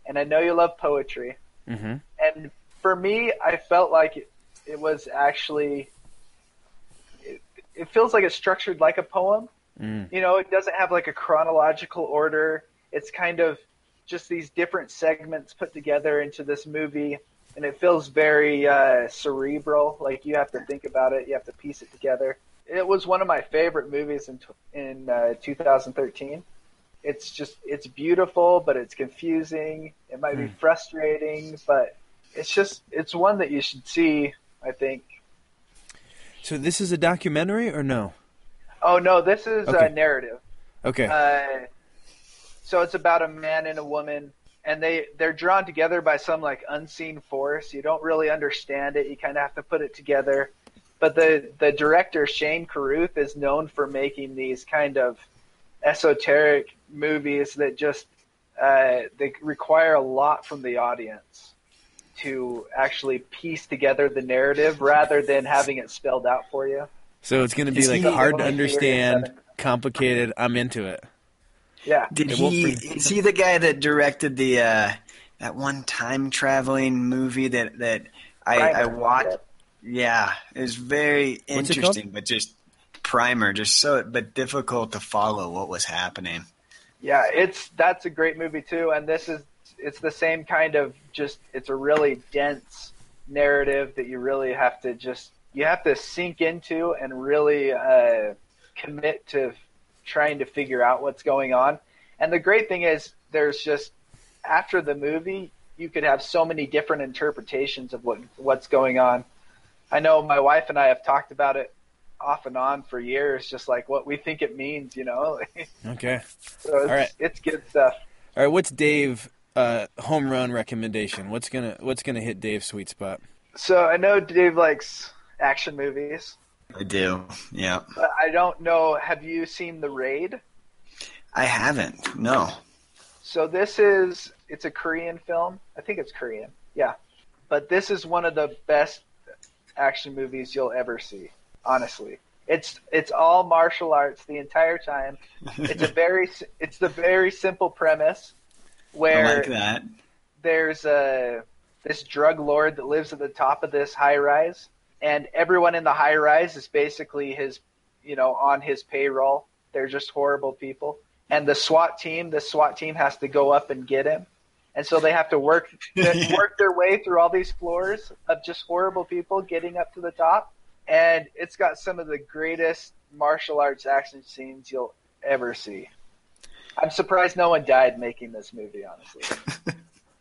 and I know you love poetry. Mm-hmm. And for me, I felt like it was actually, it feels like it's structured like a poem. Mm. You know, it doesn't have like a chronological order. It's kind of just these different segments put together into this movie, and it feels very cerebral. Like you have to think about it, you have to piece it together. It was one of my favorite movies in 2013. It's beautiful, but it's confusing. It might be frustrating, but it's one that you should see, I think. So this is a documentary or no? Oh no, this is Okay. a narrative. Okay. So it's about a man and a woman, and they're drawn together by some like unseen force. You don't really understand it. You kind of have to put it together. But the director, Shane Carruth, is known for making these kind of esoteric movies that just they require a lot from the audience to actually piece together the narrative rather than having it spelled out for you. So it's going to be Is like he- hard to understand, complicated. I'm into it. Yeah. Is he the guy that directed the that one time traveling movie that I Primer. watched? Yeah, it was very What's it interesting, but just Primer, but difficult to follow what was happening. Yeah, that's a great movie too, and it's the same kind of it's a really dense narrative that you really have to sink into and really commit to trying to figure out what's going on. And the great thing is there's just after the movie you could have so many different interpretations of what's going on. I know my wife and I have talked about it off and on for years, just like what we think it means, you know. Okay. So All right. it's good stuff. All right. What's Dave home run recommendation? What's gonna hit Dave's sweet spot? So I know Dave likes action movies, I do, yeah. but I don't know. Have you seen The Raid? I haven't, no. So it's a Korean film. I think it's Korean. Yeah. But this is one of the best action movies you'll ever see, honestly. It's all martial arts the entire time. It's the very simple premise I where like that. there's this drug lord that lives at the top of this high rise, and everyone in the high rise is basically on his payroll. They're just horrible people. And the SWAT team has to go up and get him. And so they have to work their way through all these floors of just horrible people getting up to the top. And it's got some of the greatest martial arts action scenes you'll ever see. I'm surprised no one died making this movie, honestly.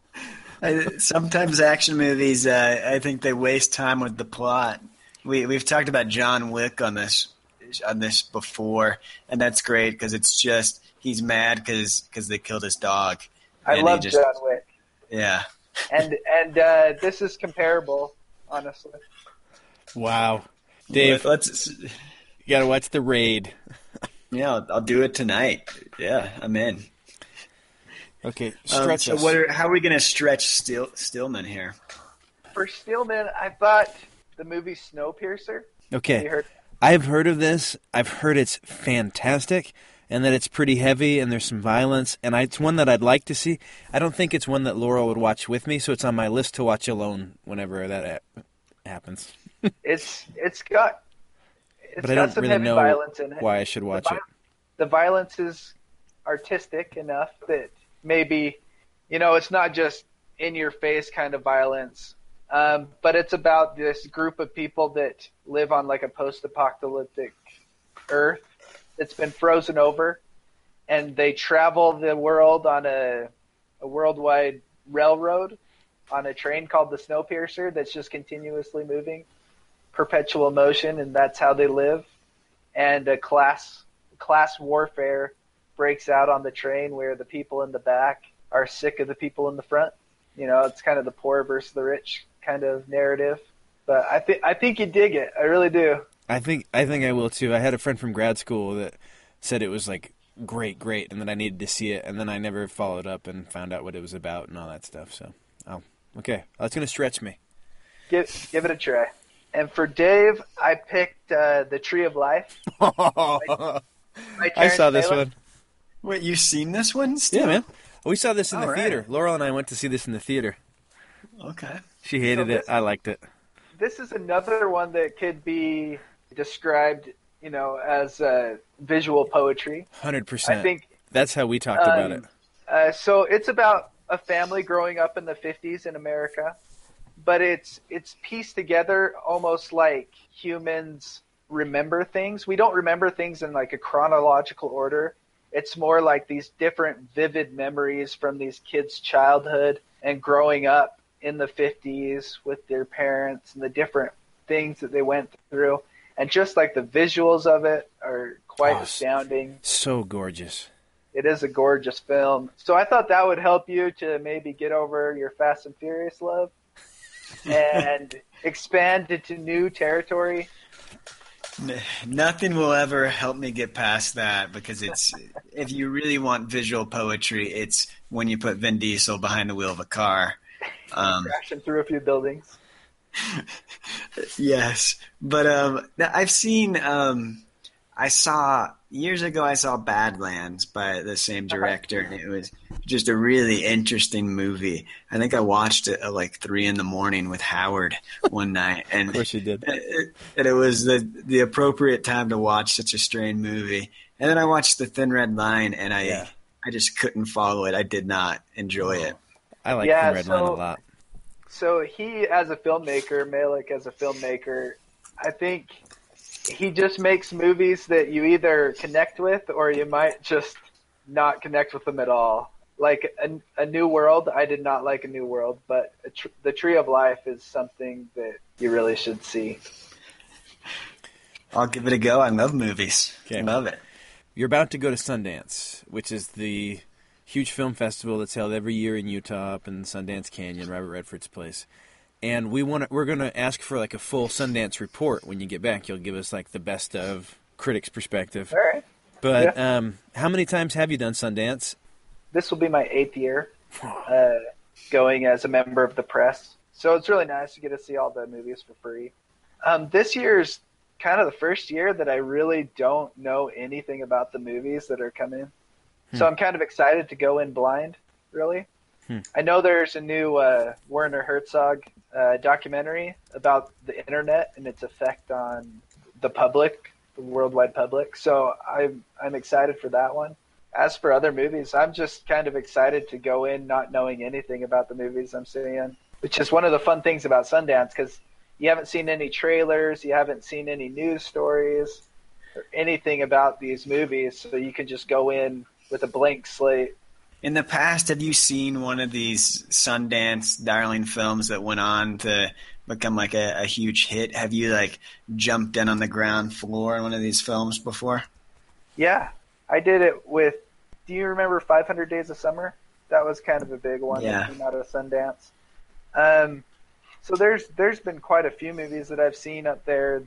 Sometimes action movies, I think they waste time with the plot. We've talked about John Wick on this before, and that's great because it's just he's mad because they killed his dog. I love John Wick. Yeah. And this is comparable, honestly. Wow. Dave, let's. you gotta watch The Raid. Yeah, I'll do it tonight. Yeah, I'm in. Okay, stretch so us. how are we going to stretch Stillman here? For Stillman, I thought the movie Snowpiercer. Have you Okay, heard? I've heard of this. I've heard it's fantastic and that it's pretty heavy and there's some violence. And it's one that I'd like to see. I don't think it's one that Laura would watch with me, so it's on my list to watch alone whenever that happens. It's got But I don't some really heavy know violence in it. why I should watch it. The violence is artistic enough that maybe, it's not just in your face kind of violence. But it's about this group of people that live on like a post-apocalyptic Earth that's been frozen over, and they travel the world on a worldwide railroad on a train called the Snowpiercer that's just continuously moving, perpetual motion, and that's how they live. And a class warfare breaks out on the train where the people in the back are sick of the people in the front. It's kind of the poor versus the rich kind of narrative. But I think you dig it. I really do. I think I will too. I had a friend from grad school that said it was like great, and that I needed to see it, and then I never followed up and found out what it was about and all that stuff. So, okay, that's gonna stretch me. Give it a try. And for Dave, I picked The Tree of Life. by I Terrence saw this Malick. one. Wait, you've seen this one, Steve? Yeah, man. We saw this in the All right. theater. Laurel and I went to see this in the theater. Okay. She hated it. I liked it. This is another one that could be described, as visual poetry. 100%. I think That's how we talked about it. So it's about a family growing up in the 50s in America, but it's pieced together almost like humans remember things. We don't remember things in like a chronological order. It's more like these different vivid memories from these kids' childhood and growing up in the 50s with their parents and the different things that they went through. And just like the visuals of it are quite astounding. So gorgeous. It is a gorgeous film. So I thought that would help you to maybe get over your Fast and Furious love and expand into new territory. Nothing will ever help me get past that, because it's if you really want visual poetry, it's when you put Vin Diesel behind the wheel of a car. Crashing through a few buildings. Yes, but I've seen. Years ago I saw Badlands by the same director, and it was just a really interesting movie. I think I watched it at like 3 a.m. with Howard one night, and Of course you did. And it was the appropriate time to watch such a strange movie. And then I watched The Thin Red Line, and I just couldn't follow it. I did not enjoy it. I like Thin Red Line a lot. So he, as a filmmaker, Malick as a filmmaker, I think he just makes movies that you either connect with or you might just not connect with them at all. Like a New World, I did not like A New World, but The Tree of Life is something that you really should see. I'll give it a go. I love movies. Okay. I love it. You're about to go to Sundance, which is the huge film festival that's held every year in Utah up in Sundance Canyon, Robert Redford's place. And we're going to ask for like a full Sundance report when you get back. You'll give us like the best of critics' perspective. All right. But how many times have you done Sundance? This will be my 8th year going as a member of the press. So it's really nice to get to see all the movies for free. This year's kind of the first year that I really don't know anything about the movies that are coming. So I'm kind of excited to go in blind, really. I know there's a new Werner Herzog documentary about the internet and its effect on the public, the worldwide public. So I'm excited for that one. As for other movies, I'm just kind of excited to go in not knowing anything about the movies I'm seeing, which is one of the fun things about Sundance, because you haven't seen any trailers, you haven't seen any news stories or anything about these movies, so you can just go in with a blank slate. In the past, have you seen one of these Sundance darling films that went on to become like a huge hit? Have you like jumped in on the ground floor in one of these films before? Yeah, I did it with, do you remember 500 Days of Summer? That was kind of a big one that came out of Sundance. So there's been quite a few movies that I've seen up there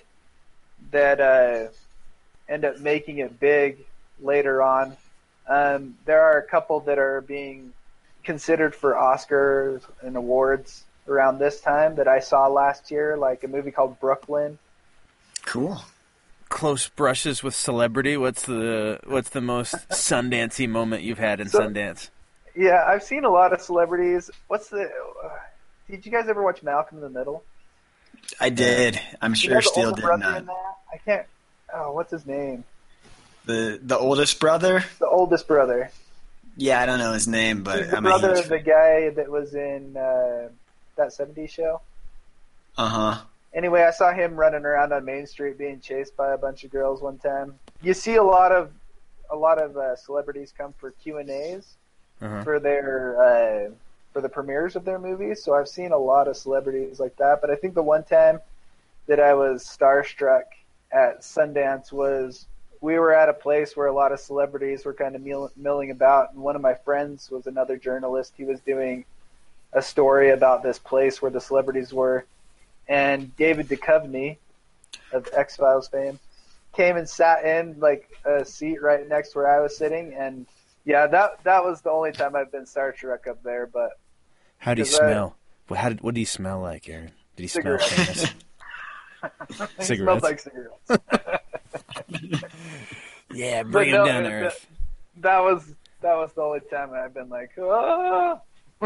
that end up making it big later on. There are a couple that are being considered for Oscars and awards around this time that I saw last year, like a movie called Brooklyn. Cool. Close brushes with celebrity. What's the most Sundance-y moment you've had in Sundance? Yeah, I've seen a lot of celebrities. Did you guys ever watch Malcolm in the Middle? I did. I'm sure Steele did not. I can't. Oh, what's his name? The oldest brother? The oldest brother. Yeah, I don't know his name, but He's the brother of the guy that was in that 70s show. Uh-huh. Anyway, I saw him running around on Main Street being chased by a bunch of girls one time. You see a lot of celebrities come for Q&As for their for the premieres of their movies. So I've seen a lot of celebrities like that. But I think the one time that I was starstruck at Sundance was we were at a place where a lot of celebrities were kind of milling about, and one of my friends was another journalist. He was doing a story about this place where the celebrities were, and David Duchovny of X-Files fame came and sat in like a seat right next to where I was sitting, and yeah, that was the only time I've been starstruck up there. But how do you smell? What did he smell like, Aaron? Did he smell famous? He smelled like cigarettes. Yeah, bring him down to earth. That was was the only time I've been like, oh.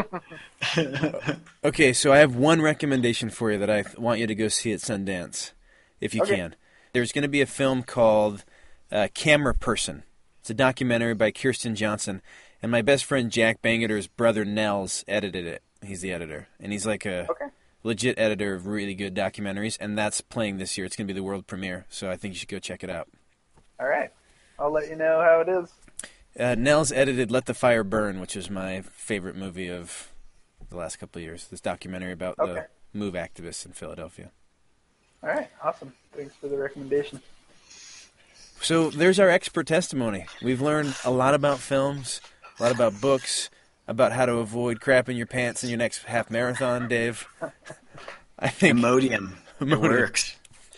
Okay, so I have one recommendation for you that I want you to go see at Sundance, if you can. There's going to be a film called Camera Person. It's a documentary by Kirsten Johnson, and my best friend Jack Bangerter's brother Nels edited it. He's the editor, and he's like a legit editor of really good documentaries, and that's playing this year. It's going to be the world premiere, so I think you should go check it out. All right. I'll let you know how it is. Nels edited Let the Fire Burn, which is my favorite movie of the last couple of years. This documentary about the MOVE activists in Philadelphia. All right. Awesome. Thanks for the recommendation. So there's our expert testimony. We've learned a lot about films, a lot about books, about how to avoid crapping your pants in your next half marathon, Dave. I think Imodium. It works.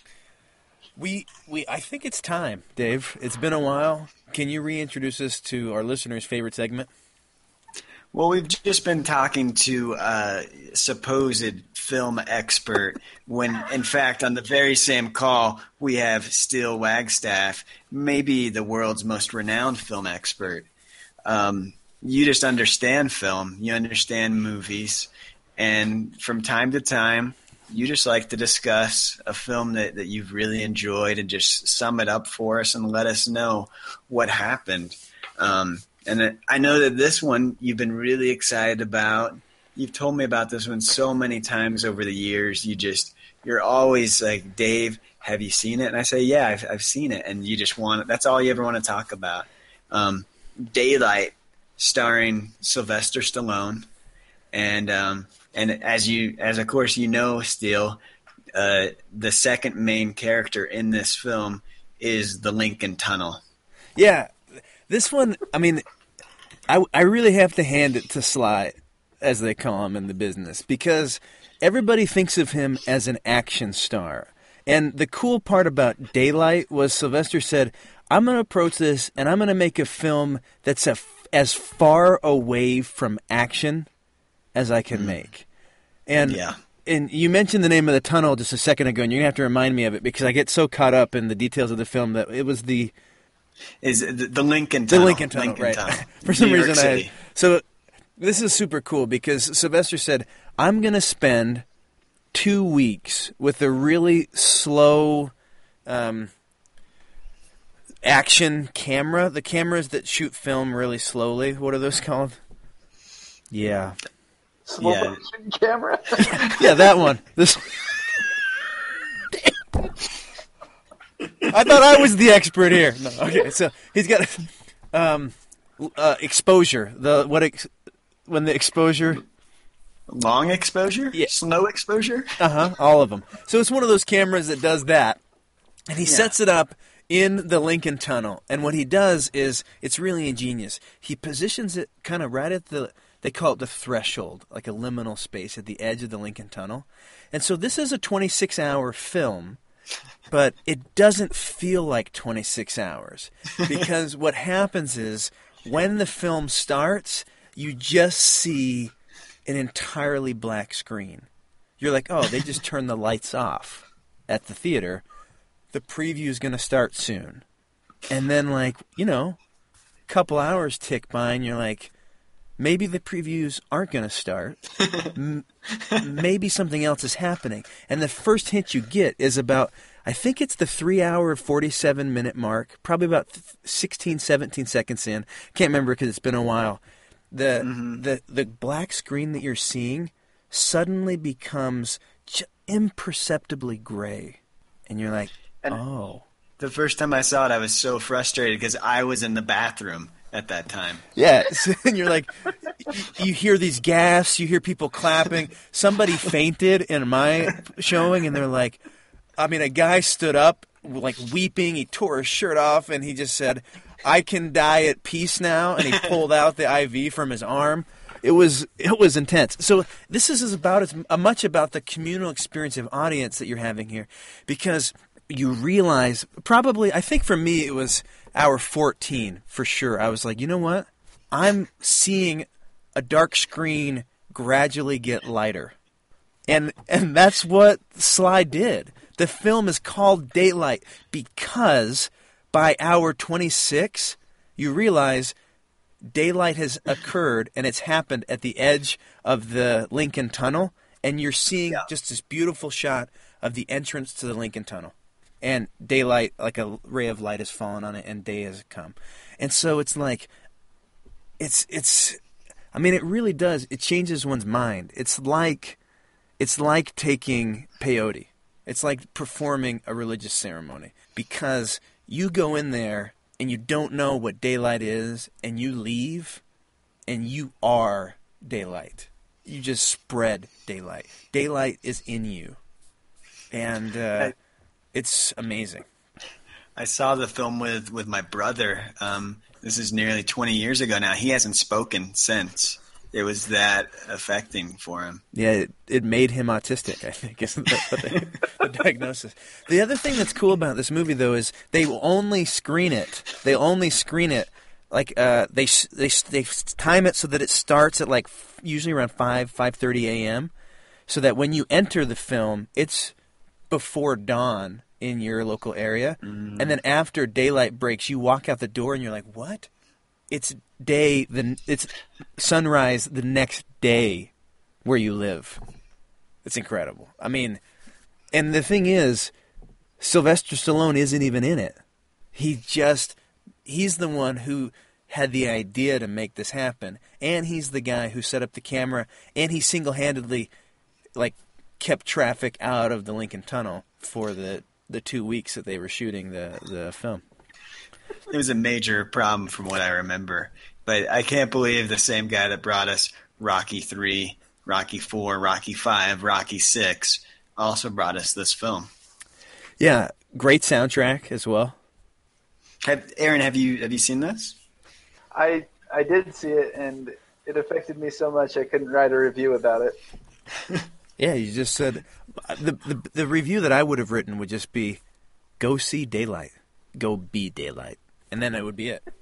I think it's time, Dave. It's been a while. Can you reintroduce us to our listeners' favorite segment? Well, we've just been talking to a supposed film expert when, in fact, on the very same call, we have Steele Wagstaff, maybe the world's most renowned film expert. You just understand film. You understand movies. And from time to time, you just like to discuss a film that you've really enjoyed and just sum it up for us and let us know what happened. And I know that this one you've been really excited about. You've told me about this one so many times over the years. You're always like, Dave, have you seen it? And I say, yeah, I've seen it. And you just that's all you ever want to talk about. Daylight, starring Sylvester Stallone. And as of course you know, Steele, the second main character in this film is the Lincoln Tunnel. Yeah. This one, I mean, I really have to hand it to Sly, as they call him in the business, because everybody thinks of him as an action star. And the cool part about Daylight was Sylvester said, I'm going to approach this and I'm going to make a film that's as far away from action as I can make. And and you mentioned the name of the tunnel just a second ago, and you're going to have to remind me of it because I get so caught up in the details of the film that it was the Lincoln Tunnel. The Lincoln Tunnel, right. For some reason so this is super cool because Sylvester said, I'm going to spend 2 weeks with a really slow action camera. The cameras that shoot film really slowly. What are those called? Yeah. Slow motion camera? Yeah, that one. This. I thought I was the expert here. No, okay, so he's got exposure. When the exposure. Long exposure? Yeah. Slow exposure? All of them. So it's one of those cameras that does that. And he sets it up in the Lincoln Tunnel. And what he does is, it's really ingenious. He positions it kind of right at they call it the threshold, like a liminal space at the edge of the Lincoln Tunnel. And so this is a 26-hour film, but it doesn't feel like 26 hours. Because what happens is, when the film starts, you just see an entirely black screen. You're like, oh, they just turned the lights off at the theater. The preview is going to start soon. And then, a couple hours tick by, and you're like, maybe the previews aren't going to start. Maybe something else is happening. And the first hint you get is about, I think it's the 3-hour, 47-minute mark, probably about 16, 17 seconds in. Can't remember because it's been a while. The black screen that you're seeing suddenly becomes imperceptibly gray. And you're like, oh. The first time I saw it, I was so frustrated because I was in the bathroom at that time. Yeah, and you're like, you hear these gasps, you hear people clapping. Somebody fainted in my showing, and they're like, a guy stood up, like weeping. He tore his shirt off, and he just said, I can die at peace now, and he pulled out the IV from his arm. It was intense. So this is about as much about the communal experience of audience that you're having here, because you realize, probably, I think for me it was hour 14 for sure. I was like, you know what? I'm seeing a dark screen gradually get lighter. And that's what Sly did. The film is called Daylight because by hour 26, you realize daylight has occurred, and it's happened at the edge of the Lincoln Tunnel, and you're seeing just this beautiful shot of the entrance to the Lincoln Tunnel. And daylight, like a ray of light has fallen on it, and day has come. And so it's like, I mean, it really does. It changes one's mind. It's like taking peyote. It's like performing a religious ceremony, because you go in there and you don't know what daylight is, and you leave, and you are daylight. You just spread daylight. Daylight is in you, and it's amazing. I saw the film with my brother. This is nearly 20 years ago now. He hasn't spoken since. It was that affecting for him. Yeah, it made him autistic, I think, isn't that the diagnosis? The other thing that's cool about this movie, though, is they will only screen it. They only screen it, like, they time it so that it starts at, like, usually around 5:30 a.m., so that when you enter the film, it's before dawn in your local area. Mm. And then after daylight breaks, you walk out the door and you're like, what? It's it's sunrise the next day where you live. It's incredible. I mean, and the thing is, Sylvester Stallone isn't even in it. He's the one who had the idea to make this happen, and he's the guy who set up the camera, and he single-handedly, like, kept traffic out of the Lincoln Tunnel for the 2 weeks that they were shooting the film. It was a major problem from what I remember. But I can't believe the same guy that brought us Rocky III, Rocky IV, Rocky V, Rocky VI also brought us this film. Yeah, great soundtrack as well. Aaron, have you seen this? I did see it, and it affected me so much I couldn't write a review about it. Yeah, you just said the review that I would have written would just be, go see daylight, go be daylight, and then it would be it.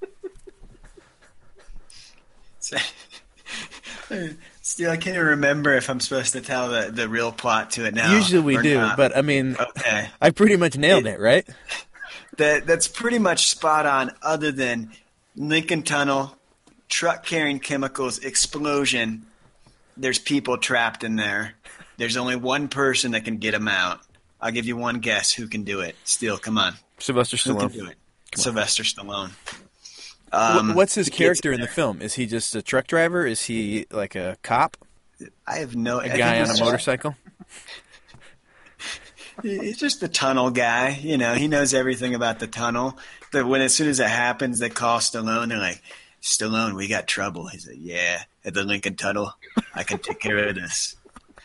Still, I can't even remember if I'm supposed to tell the real plot to it now. Usually we do, not. But I mean, okay. I pretty much nailed it, right? That's pretty much spot on, other than Lincoln Tunnel, truck carrying chemicals, explosion. There's people trapped in there. There's only one person that can get them out. I'll give you one guess who can do it. Steele, come on. Sylvester Stallone. Who can do it? Sylvester Stallone. What's his character in the film? Is he just a truck driver? Is he like a cop? I have no idea. A guy on a motorcycle? He's just the tunnel guy. You know, he knows everything about the tunnel. But as soon as it happens, they call Stallone. They're like, Stallone, we got trouble. He's like, yeah, at the Lincoln Tunnel. I can take care of this.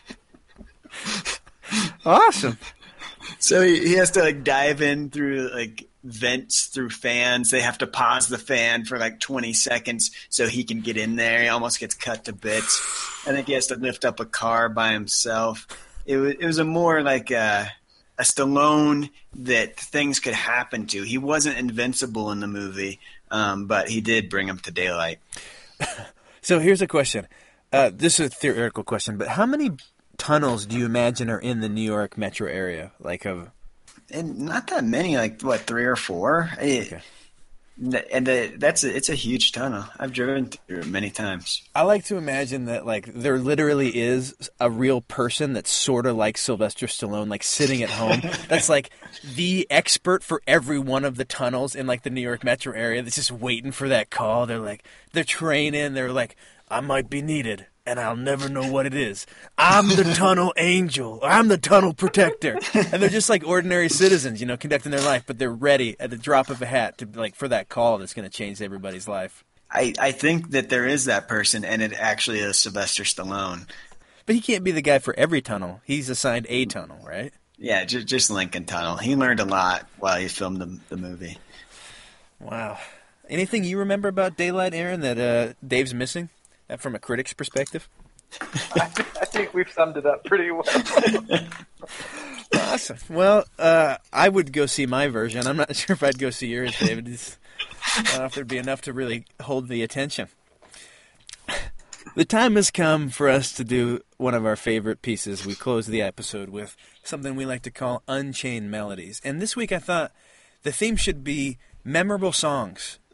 Awesome. So he has to like dive in through like vents, through fans. They have to pause the fan for like 20 seconds so he can get in there. He almost gets cut to bits. I think he has to lift up a car by himself. It was a more like a Stallone that things could happen to. He wasn't invincible in the movie, but he did bring him to daylight. So here's a question. This is a theoretical question, but how many tunnels do you imagine are in the New York metro area? And not that many, like what, 3 or 4? Okay. And it's a huge tunnel. I've driven through it many times. I like to imagine that like there literally is a real person that's sort of like Sylvester Stallone, like sitting at home. That's like the expert for every one of the tunnels in like the New York metro area. That's just waiting for that call. They're training. They're like, I might be needed, and I'll never know what it is. I'm the tunnel angel. I'm the tunnel protector. And they're just like ordinary citizens, conducting their life, but they're ready at the drop of a hat to like for that call that's going to change everybody's life. I think that there is that person, and it actually is Sylvester Stallone. But he can't be the guy for every tunnel. He's assigned a tunnel, right? Yeah, just Lincoln Tunnel. He learned a lot while he filmed the movie. Wow. Anything you remember about Daylight, Aaron, that Dave's missing? From a critic's perspective? I think we've summed it up pretty well. Awesome. Well, I would go see my version. I'm not sure if I'd go see yours, David. I don't know if there'd be enough to really hold the attention. The time has come for us to do one of our favorite pieces. We close the episode with something we like to call Unchained Melodies. And this week I thought the theme should be memorable songs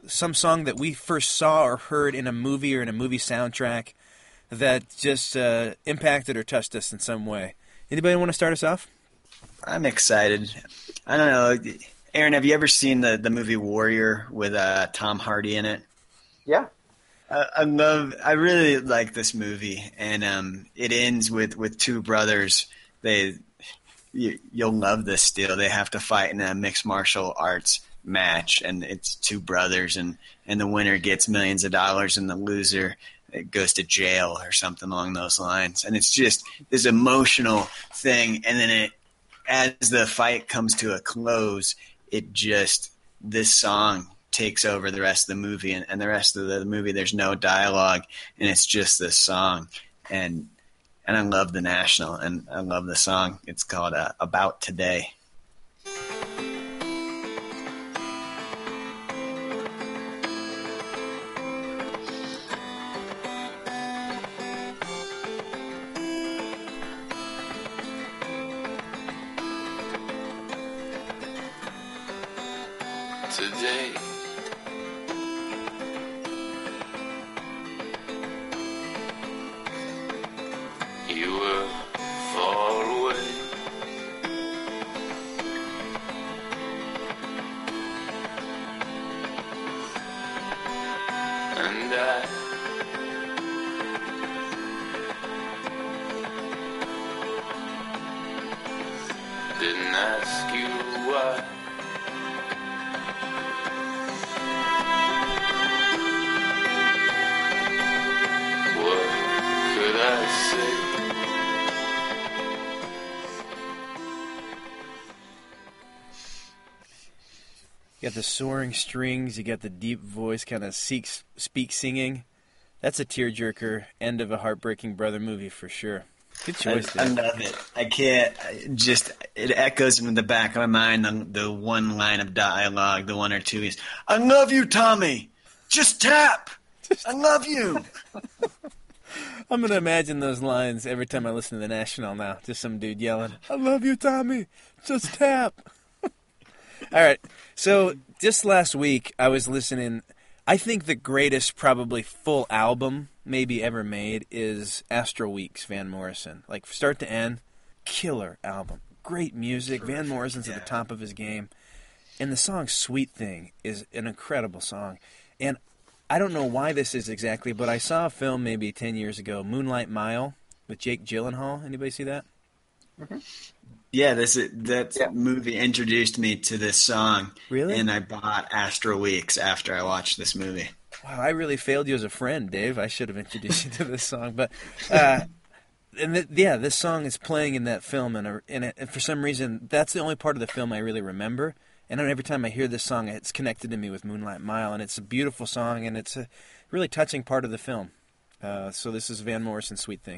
some song that we first saw or heard in a movie or in a movie soundtrack that just impacted or touched us in some way. Anybody want to start us off? I'm excited. I don't know. Aaron, have you ever seen the movie Warrior with Tom Hardy in it? Yeah. I really like this movie, and it ends with two brothers. You'll love this still. They have to fight in a mixed martial arts match, and it's two brothers, and the winner gets millions of dollars, and the loser goes to jail or something along those lines. And it's just this emotional thing, and then as the fight comes to a close, this song takes over the rest of the movie, and the rest of the movie there's no dialogue, and it's just this song. And I love the National, and I love the song. It's called About Today. Today, you were far away, and I didn't ask you why. You got the soaring strings, you got the deep voice, kind of speak singing. That's a tearjerker, end of a heartbreaking brother movie for sure. Good choice, I love it. It echoes in the back of my mind, the one line of dialogue, the one or two is, I love you, Tommy. Just tap. I love you. I'm going to imagine those lines every time I listen to The National now. Just some dude yelling, I love you, Tommy. Just tap. All right. So just last week, I was listening. I think the greatest, probably full album maybe ever made is Astral Weeks, Van Morrison. Like start to end, killer album. Great music. Van Morrison's at the top of his game. And the song Sweet Thing is an incredible song. And I don't know why this is exactly, but I saw a film maybe 10 years ago, Moonlight Mile, with Jake Gyllenhaal. Anybody see that? Mm-hmm. Yeah, that movie introduced me to this song. Really? And I bought Astral Weeks after I watched this movie. Wow, I really failed you as a friend, Dave. I should have introduced you to this song. But, this song is playing in that film, and for some reason, that's the only part of the film I really remember. And every time I hear this song, it's connected to me with Moonlight Mile, and it's a beautiful song, and it's a really touching part of the film. So this is Van Morrison's Sweet Thing.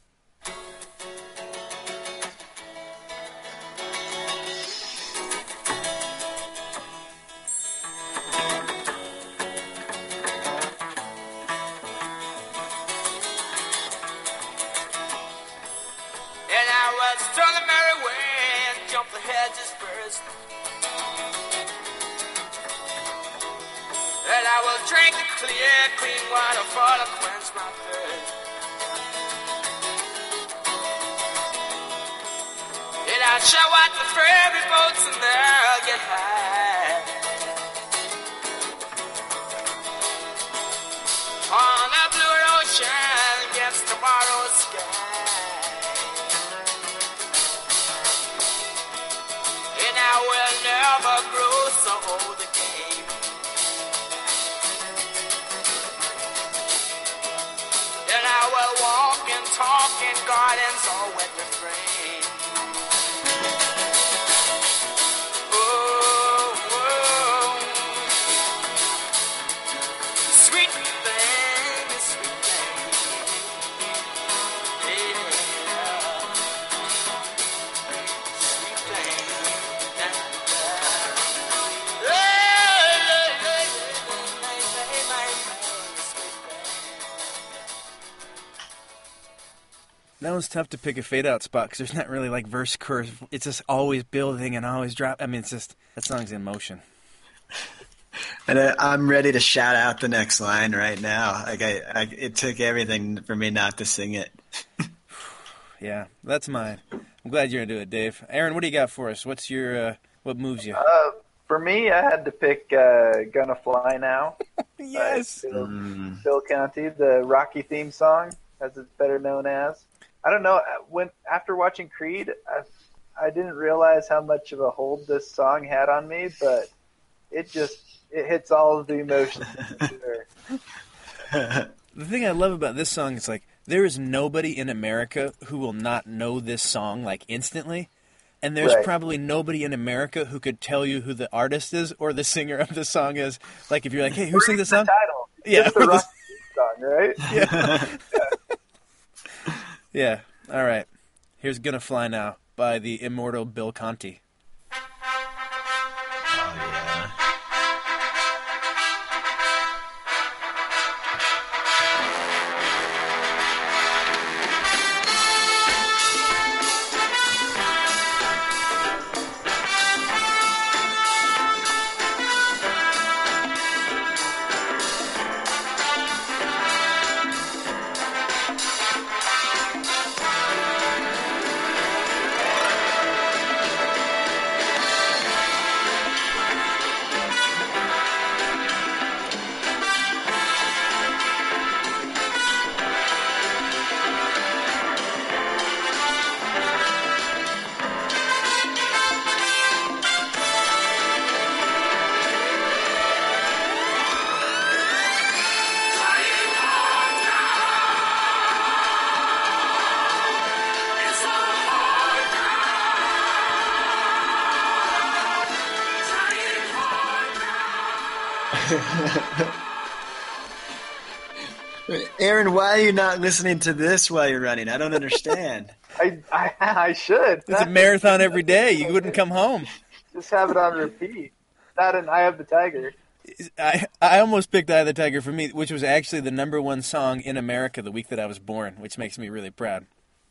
And I was strung the merry way and jumped the hedges first. And I will drink the clear, clean water for to quench my thirst. And I'll show out the ferry boats and they'll get high on a blue ocean against tomorrow's sky. And I will never grow so old again. And I will walk and talk in gardens all with refrain. Oh, oh. Sweet thing, sweet thing. Yeah. Sweet thing. That was tough to pick a fade-out spot because there's not really like verse chorus. It's just always building and always drop. I mean, it's just that song's in motion. And I'm ready to shout out the next line right now. Like it took everything for me not to sing it. Yeah, that's mine. I'm glad you're into it, Dave. Aaron, what do you got for us? What's your what moves you? For me, I had to pick "Gonna Fly Now." Yes. Bill Conti, the Rocky theme song, as it's better known as. I don't know. After watching Creed, I didn't realize how much of a hold this song had on me, but it hits all of the emotions. The thing I love about this song is like there is nobody in America who will not know this song like instantly. And there's probably nobody in America who could tell you who the artist is or the singer of the song is. Like if you're like, hey, who sings the song? Title. Yeah, it's the Rocky song, right? Yeah. Yeah. All right. Here's "Gonna Fly Now" by the immortal Bill Conti. Aaron, why are you not listening to this while you're running? I don't understand. I should. It's a marathon every day. You wouldn't come home. Just have it on repeat. That and "Eye of the Tiger." I almost picked "Eye of the Tiger" for me, which was actually the #1 song in America the week that I was born, which makes me really proud.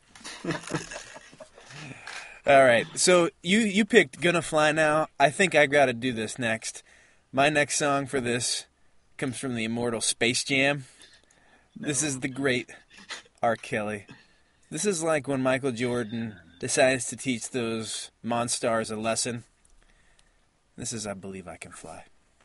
All right, so you picked "Gonna Fly Now." I think I got to do this next. My next song for this comes from the immortal Space Jam. This is the great R. Kelly. This is like when Michael Jordan decides to teach those Monstars a lesson. This is "I Believe I Can Fly."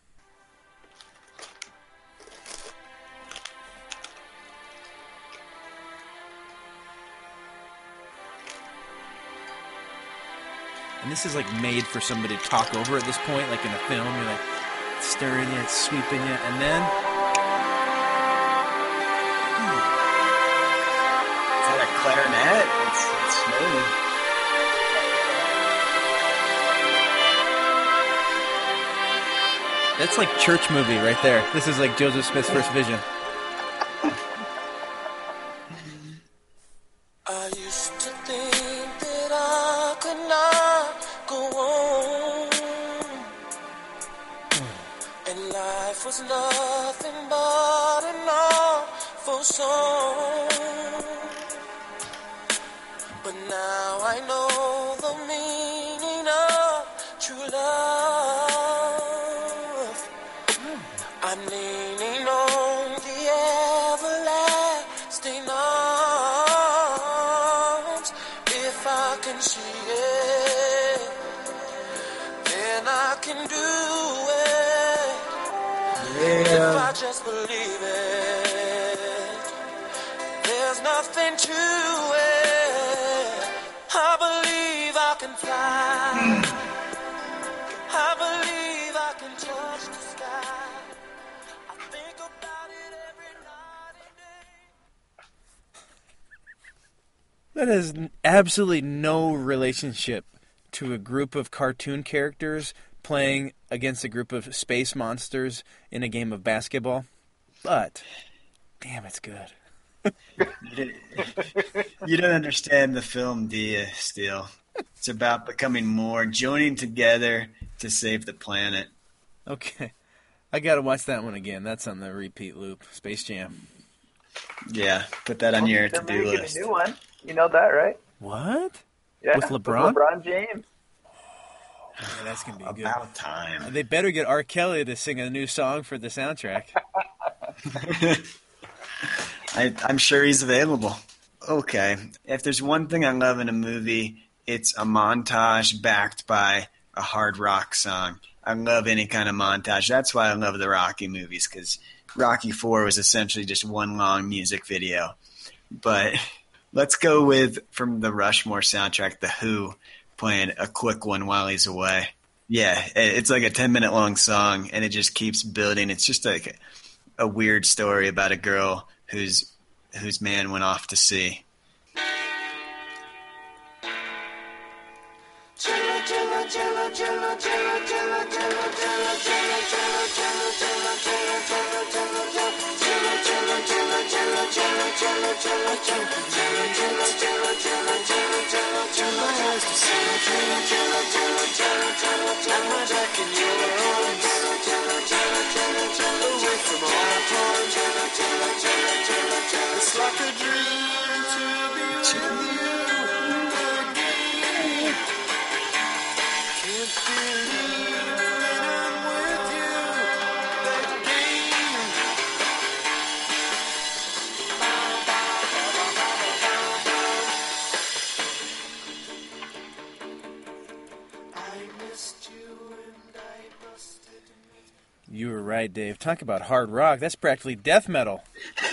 And this is like made for somebody to talk over at this point, like in a film. You're like stirring it, sweeping it, and then... Is that a clarinet? It's smooth. That's like church movie right there. This is like Joseph Smith's first vision. I used to think that I could not go on, and life was nothing but an awful song. But now I know the meaning of true love. I'm leaning on the everlasting arms. If I can see it, then I can do it. If I just believe it, there's nothing to it. I believe I can fly. I believe I can touch the sky. I think about it every night and day. That has absolutely no relationship to a group of cartoon characters playing against a group of space monsters in a game of basketball. But, damn, it's good. You don't understand the film, do you, Steele? It's about becoming more, joining together to save the planet. Okay. I gotta watch that one again. That's on the repeat loop. Space Jam. Yeah, put that on your They're to-do making list. a new one. You know that, right? What? Yeah. With LeBron? LeBron James. Yeah, that's going to be good. About time. They better get R. Kelly to sing a new song for the soundtrack. I'm sure he's available. Okay. If there's one thing I love in a movie, it's a montage backed by a hard rock song. I love any kind of montage. That's why I love the Rocky movies, because Rocky IV was essentially just one long music video. But let's go with, from the Rushmore soundtrack, The Who playing A Quick One While He's Away. Yeah, it's like a 10-minute long song, and it just keeps building. It's just like a weird story about a girl whose man went off to sea. It's like a dream to be with you again. Can't believe that I'm with you again. I missed you and I busted. You were right, Dave. Talk about hard rock. That's practically death metal.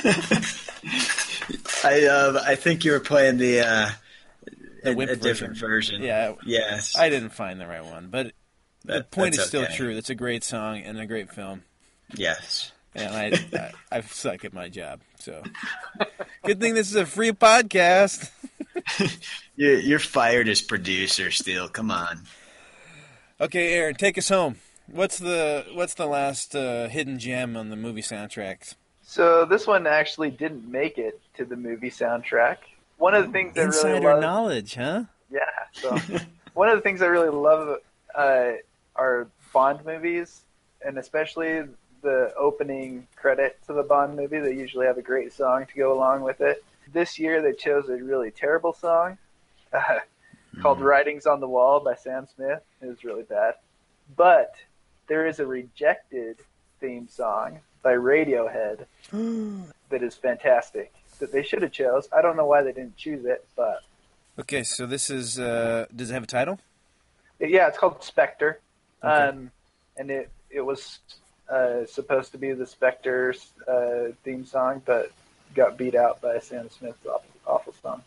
I think you were playing a WIMP different version. Yeah. Yes. I didn't find the right one, but the point is that's still okay. true. It's a great song and a great film. Yes. And I suck at my job. So good thing this is a free podcast. You're fired as producer still. Come on. Okay, Aaron, take us home. What's the last hidden gem on the movie soundtracks? So this one actually didn't make it to the movie soundtrack. One of the things I really Insider love, knowledge, huh? yeah. So one of the things I really love are Bond movies, and especially the opening credit to the Bond movie. They usually have a great song to go along with it. This year they chose a really terrible song called "Writings on the Wall" by Sam Smith. It was really bad, but there is a rejected theme song by Radiohead that is fantastic, that they should have chose. I don't know why they didn't choose it, but... Okay, so this is, does it have a title? Yeah, it's called Spectre. Okay. And it was supposed to be the Spectre's theme song, but got beat out by Sam Smith's awful song.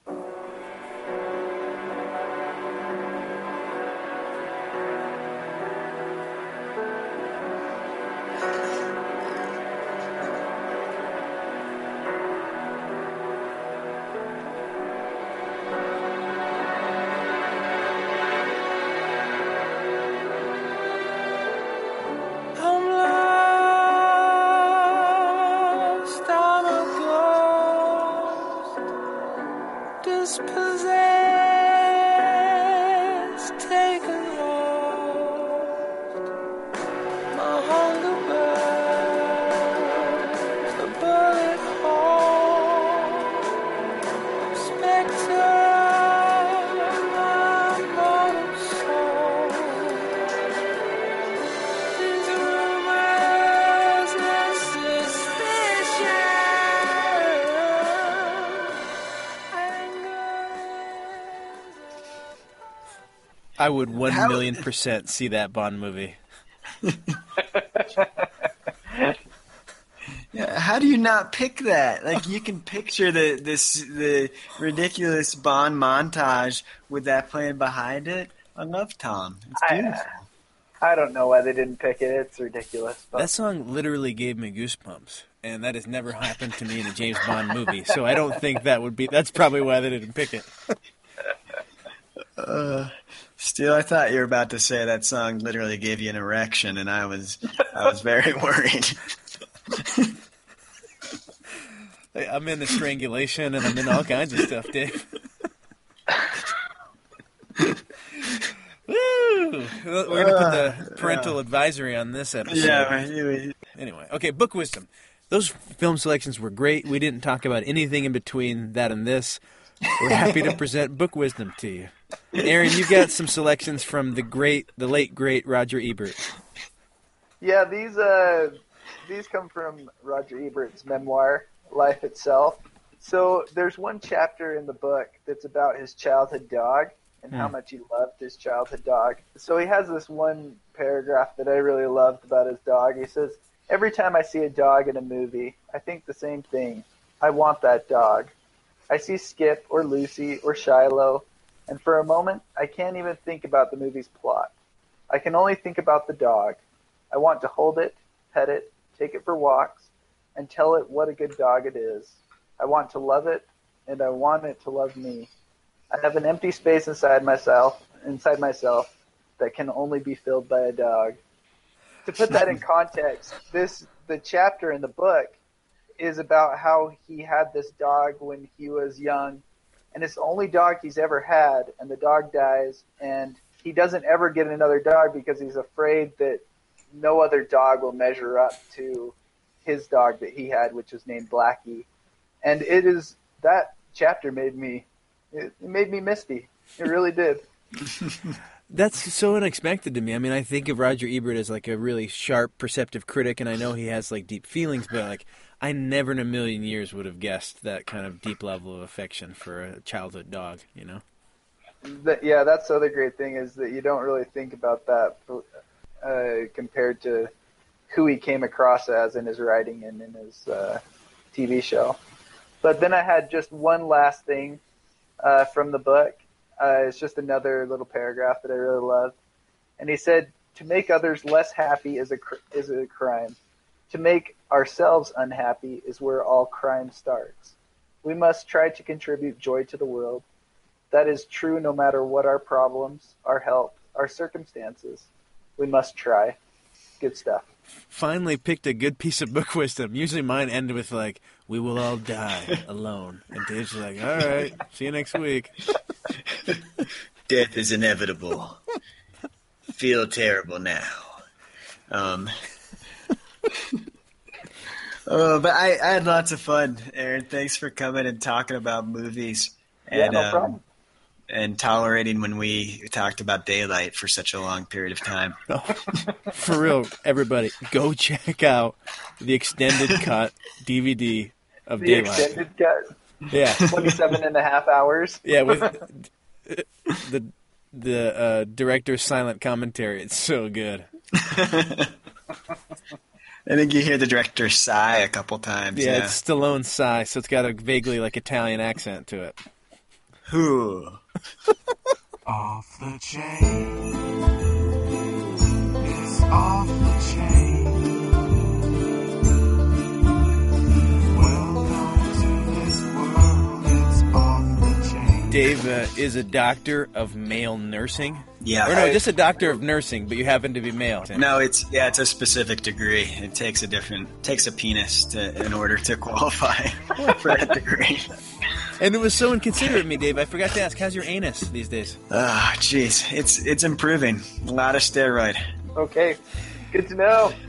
I'm lost, I'm a ghost, dispossessed, taken lost. My hunger burns, the bullet hole, spectre of my mortal soul. These rumors and suspicion. I would 1,000,000% see that Bond movie. Yeah, how do you not pick that? Like, you can picture the ridiculous Bond montage with that playing behind it. I love Tom. It's beautiful. I don't know why they didn't pick it. It's ridiculous. But That song literally gave me goosebumps, and that has never happened to me in a James Bond movie, so I don't think that's probably why they didn't pick it. Still, I thought you were about to say that song literally gave you an erection, and I was very worried. I'm into strangulation, and I'm into all kinds of stuff, Dave. Woo! We're going to put the parental advisory on this episode. Yeah. Anyway, okay, book wisdom. Those film selections were great. We didn't talk about anything in between that and this. We're happy to present book wisdom to you. Aaron, you've got some selections from the late great Roger Ebert. Yeah, these come from Roger Ebert's memoir, Life Itself. So there's one chapter in the book that's about his childhood dog and how much he loved his childhood dog. So he has this one paragraph that I really loved about his dog. He says, "Every time I see a dog in a movie, I think the same thing. I want that dog. I see Skip or Lucy or Shiloh, and for a moment, I can't even think about the movie's plot. I can only think about the dog. I want to hold it, pet it, take it for walks, and tell it what a good dog it is. I want to love it, and I want it to love me. I have an empty space inside myself that can only be filled by a dog." To put that in context, the chapter in the book is about how he had this dog when he was young, and it's the only dog he's ever had, and the dog dies, and he doesn't ever get another dog because he's afraid that no other dog will measure up to his dog that he had, which was named Blackie. And that chapter made me misty. It really did. That's so unexpected to me. I mean, I think of Roger Ebert as like a really sharp, perceptive critic, and I know he has like deep feelings, but like I never in a million years would have guessed that kind of deep level of affection for a childhood dog, you know? Yeah, that's the other great thing is that you don't really think about that compared to who he came across as in his writing and in his TV show. But then I had just one last thing from the book. It's just another little paragraph that I really loved. And he said, "To make others less happy is a crime. To make ourselves unhappy is where all crime starts. We must try to contribute joy to the world. That is true no matter what our problems, our health, our circumstances. We must try." Good stuff. Finally picked a good piece of book wisdom. Usually mine end with like, "We will all die alone." And Dave's like, "All right, see you next week." Death is inevitable. Feel terrible now. But I had lots of fun, Aaron. Thanks for coming and talking about movies. And, no problem. And tolerating when we talked about Daylight for such a long period of time. For real, everybody, go check out the extended cut DVD of Daylight. The extended cut? Yeah. 27 and a half hours? Yeah, with the director's silent commentary. It's so good. I think you hear the director sigh a couple times. Yeah, it's Stallone's sigh, so it's got a vaguely like Italian accent to it. Who? Off the chain. It's off the chain. Welcome to this world. It's off the chain. Dave is a doctor of male nursing. Yeah. Or no, just a doctor of nursing, but you happen to be male. No, it's a specific degree. It takes a penis in order to qualify for that degree. And it was so inconsiderate of me, Dave. I forgot to ask, how's your anus these days? Ah, jeez. It's improving. A lot of steroid. Okay. Good to know.